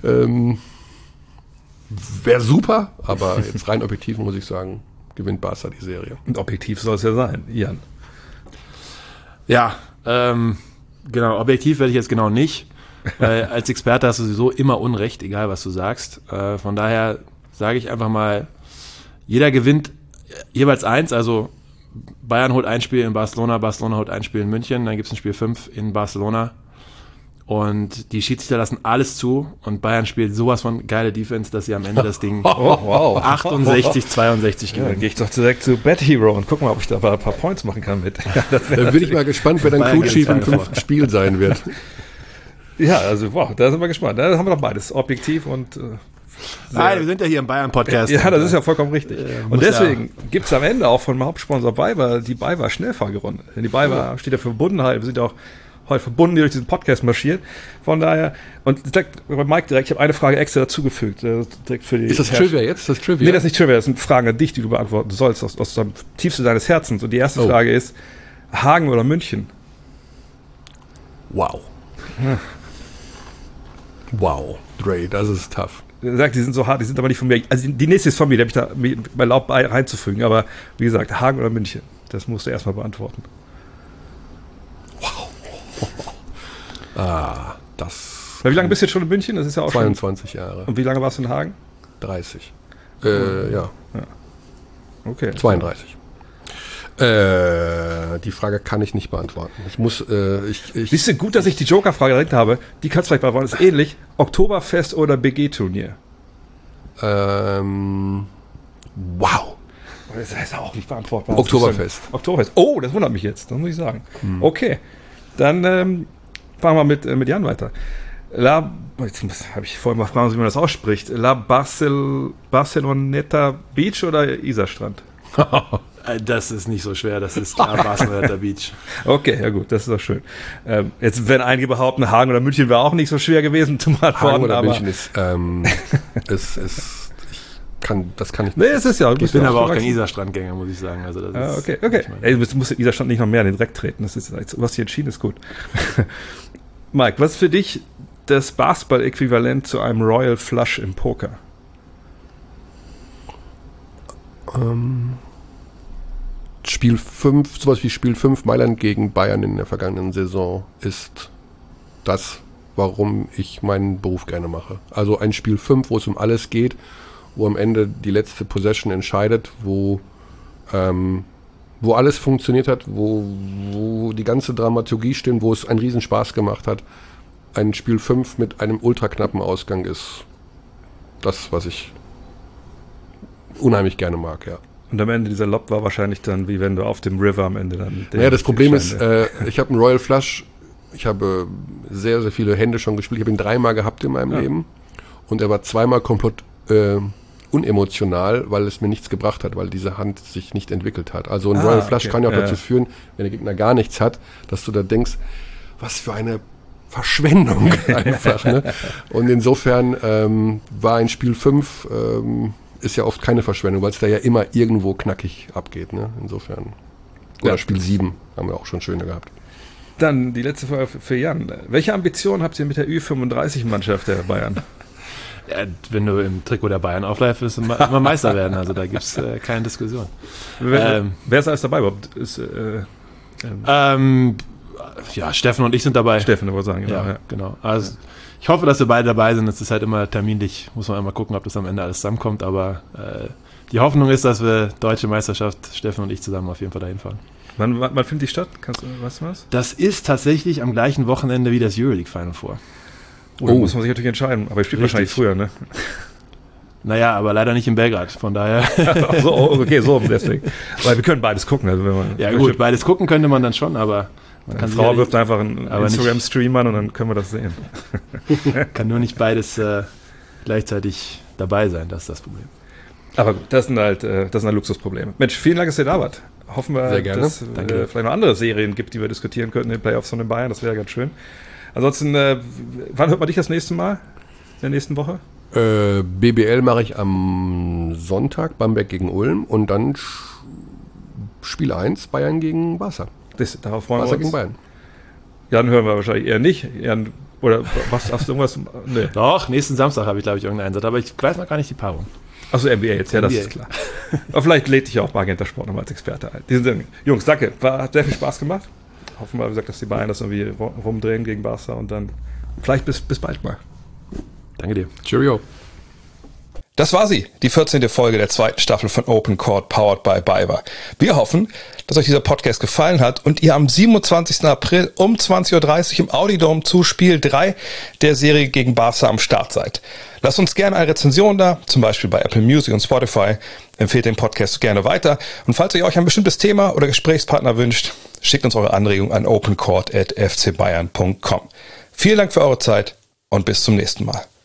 Wäre super, aber jetzt rein objektiv muss ich sagen, gewinnt Barca die Serie. Und objektiv soll es ja sein, Jan. Ja, genau, objektiv werde ich jetzt genau nicht. Weil als Experte hast du sowieso immer Unrecht, egal was du sagst. Von daher sage ich einfach mal, jeder gewinnt jeweils 1, also Bayern holt ein Spiel in Barcelona, Barcelona holt ein Spiel in München, dann gibt es ein Spiel 5 in Barcelona. Und die Schiedsrichter lassen alles zu und Bayern spielt sowas von geile Defense, dass sie am Ende das Ding 68-62 gewinnen. Dann gehe ich doch direkt zu Bet Hero und guck mal, ob ich da ein paar Points machen kann mit. Dann bin ich mal gespannt, wer dann Crew-Chief im 5. Spiel sein wird. Ja, also wow, da sind wir gespannt. Da haben wir doch beides, objektiv und Nein, wir sind ja hier im Bayern-Podcast. Ja, das ist ja vollkommen richtig. Und deswegen gibt es am Ende auch von meinem Hauptsponsor BayWa die BayWa Schnellfahrgerunde. Denn die BayWa steht ja für Verbundenheit. Wir sind ja auch heute verbunden, die durch diesen Podcast marschiert. Von daher, und direkt bei Mike ich habe eine Frage extra dazugefügt. Direkt für die ist das Trivia jetzt? Nee, das ist nicht Trivia, das sind Fragen an dich, die du beantworten sollst, aus dem tiefsten deines Herzens. Und die erste Frage ist, Hagen oder München? Wow. Wow, Dre, das ist tough. Er sagt, die sind so hart, die sind aber nicht von mir. Also die nächste ist von mir, die habe ich da bei erlaubt reinzufügen. Aber wie gesagt, Hagen oder München? Das musst du erstmal beantworten. Wow. Das. Wie lange bist du jetzt schon in München? Das ist ja auch 22 Jahre. Und wie lange warst du in Hagen? 30. Ja. Okay. 32. Die Frage kann ich nicht beantworten. Ich muss, Siehst du, gut, dass ich die Joker-Frage direkt habe. Die kannst du vielleicht beantworten. Das ist ähnlich. Oktoberfest oder BG-Turnier? Wow. Das heißt auch nicht beantwortbar. Oktoberfest. Oktoberfest. Oh, das wundert mich jetzt. Das muss ich sagen. Okay. Dann fangen wir mit Jan weiter. Jetzt habe ich vorhin mal fragen, wie man das ausspricht. La Barceloneta Beach oder Isarstrand? Das ist nicht so schwer, das ist klar Barcelona Beach. Okay, ja gut, das ist doch schön. Jetzt werden einige behaupten, Hagen oder München wäre auch nicht so schwer gewesen zu beantworten. Hagen oder aber München ist, das kann ich nicht. Nee, es ist ja. Ich bin aber auch kein Isarstrandgänger, muss ich sagen. Also das ist, okay. Ey, du musst den Isarstrand nicht noch mehr in den Dreck treten. Das ist, was hier entschieden ist, gut. Mike, was ist für dich das Basketball-Äquivalent zu einem Royal Flush im Poker? Spiel 5, sowas wie Spiel 5 Mailand gegen Bayern in der vergangenen Saison ist das, warum ich meinen Beruf gerne mache. Also ein Spiel 5, wo es um alles geht, wo am Ende die letzte Possession entscheidet, wo alles funktioniert hat, wo die ganze Dramaturgie stimmt, wo es einen Riesenspaß gemacht hat. Ein Spiel 5 mit einem ultraknappen Ausgang ist das, was ich unheimlich gerne mag, ja. Und am Ende dieser Lob war wahrscheinlich dann, wie wenn du auf dem River am Ende dann... Ja, das Problem ist, ich habe einen Royal Flush, ich habe sehr, sehr viele Hände schon gespielt. Ich habe ihn 3-mal gehabt in meinem Leben und er war 2-mal komplett unemotional, weil es mir nichts gebracht hat, weil diese Hand sich nicht entwickelt hat. Also ein Royal Flush kann ja auch dazu führen, wenn der Gegner gar nichts hat, dass du da denkst, was für eine Verschwendung einfach. Ne? Und insofern war ein Spiel 5... ist ja oft keine Verschwendung, weil es da ja immer irgendwo knackig abgeht. Ne? Insofern. Oder Spiel 7 haben wir auch schon schöne gehabt. Dann die letzte Frage für Jan. Welche Ambitionen habt ihr mit der Ü35-Mannschaft der Bayern? Ja, wenn du im Trikot der Bayern aufläufst, wirst du immer Meister werden. Also da gibt es keine Diskussion. Wer ist alles dabei überhaupt? Ja, Steffen und ich sind dabei. Steffen, wollte sagen. Genau. Also ich hoffe, dass wir beide dabei sind. Es ist halt immer terminlich, muss man immer gucken, ob das am Ende alles zusammenkommt. Aber die Hoffnung ist, dass wir Deutsche Meisterschaft, Steffen und ich zusammen auf jeden Fall dahin fahren. Wann findet die statt? Weißt du was? Das ist tatsächlich am gleichen Wochenende wie das Euroleague Final Four. Da muss man sich natürlich entscheiden. Aber ich spiele wahrscheinlich früher, ne? Naja, aber leider nicht in Belgrad, von daher. So, okay, so deswegen. Weil wir können beides gucken. Also wenn man gut, beides gucken könnte man dann schon, aber... Eine Frau wirft einfach einen Instagram-Stream an und dann können wir das sehen. Kann nur nicht beides gleichzeitig dabei sein, das ist das Problem. Aber gut, das sind halt Luxusprobleme. Mensch, vielen Dank, dass ihr da wart. Hoffen wir, dass es vielleicht noch andere Serien gibt, die wir diskutieren könnten in den Playoffs von den Bayern. Das wäre ganz schön. Ansonsten, wann hört man dich das nächste Mal? In der nächsten Woche? BBL mache ich am Sonntag, Bamberg gegen Ulm und dann Spiel 1, Bayern gegen Barca. Darauf freuen Barca wir uns. Gegen Bayern. Jan hören wir wahrscheinlich eher nicht. Jan, oder was, hast du irgendwas? Nee. Doch, nächsten Samstag habe ich, glaube ich, irgendeinen Einsatz, aber ich weiß noch gar nicht die Paarung. Achso, NBA jetzt, ja, das ist klar. Aber vielleicht lädt dich ja auch Magenta Sport nochmal als Experte ein. Jungs, danke. Hat sehr viel Spaß gemacht. Hoffen wir, wie gesagt, dass die Bayern das irgendwie rumdrehen gegen Barca und dann vielleicht bis bald mal. Danke dir. Cheerio. Das war sie, die 14. Folge der 2. Staffel von Open Court, powered by BayWa. Wir hoffen, dass euch dieser Podcast gefallen hat und ihr am 27. April um 20.30 Uhr im Audi-Dome zu Spiel 3 der Serie gegen Barca am Start seid. Lasst uns gerne eine Rezension da, zum Beispiel bei Apple Music und Spotify. Empfehlt den Podcast gerne weiter. Und falls ihr euch ein bestimmtes Thema oder Gesprächspartner wünscht, schickt uns eure Anregungen an opencourt@fcbayern.com. Vielen Dank für eure Zeit und bis zum nächsten Mal.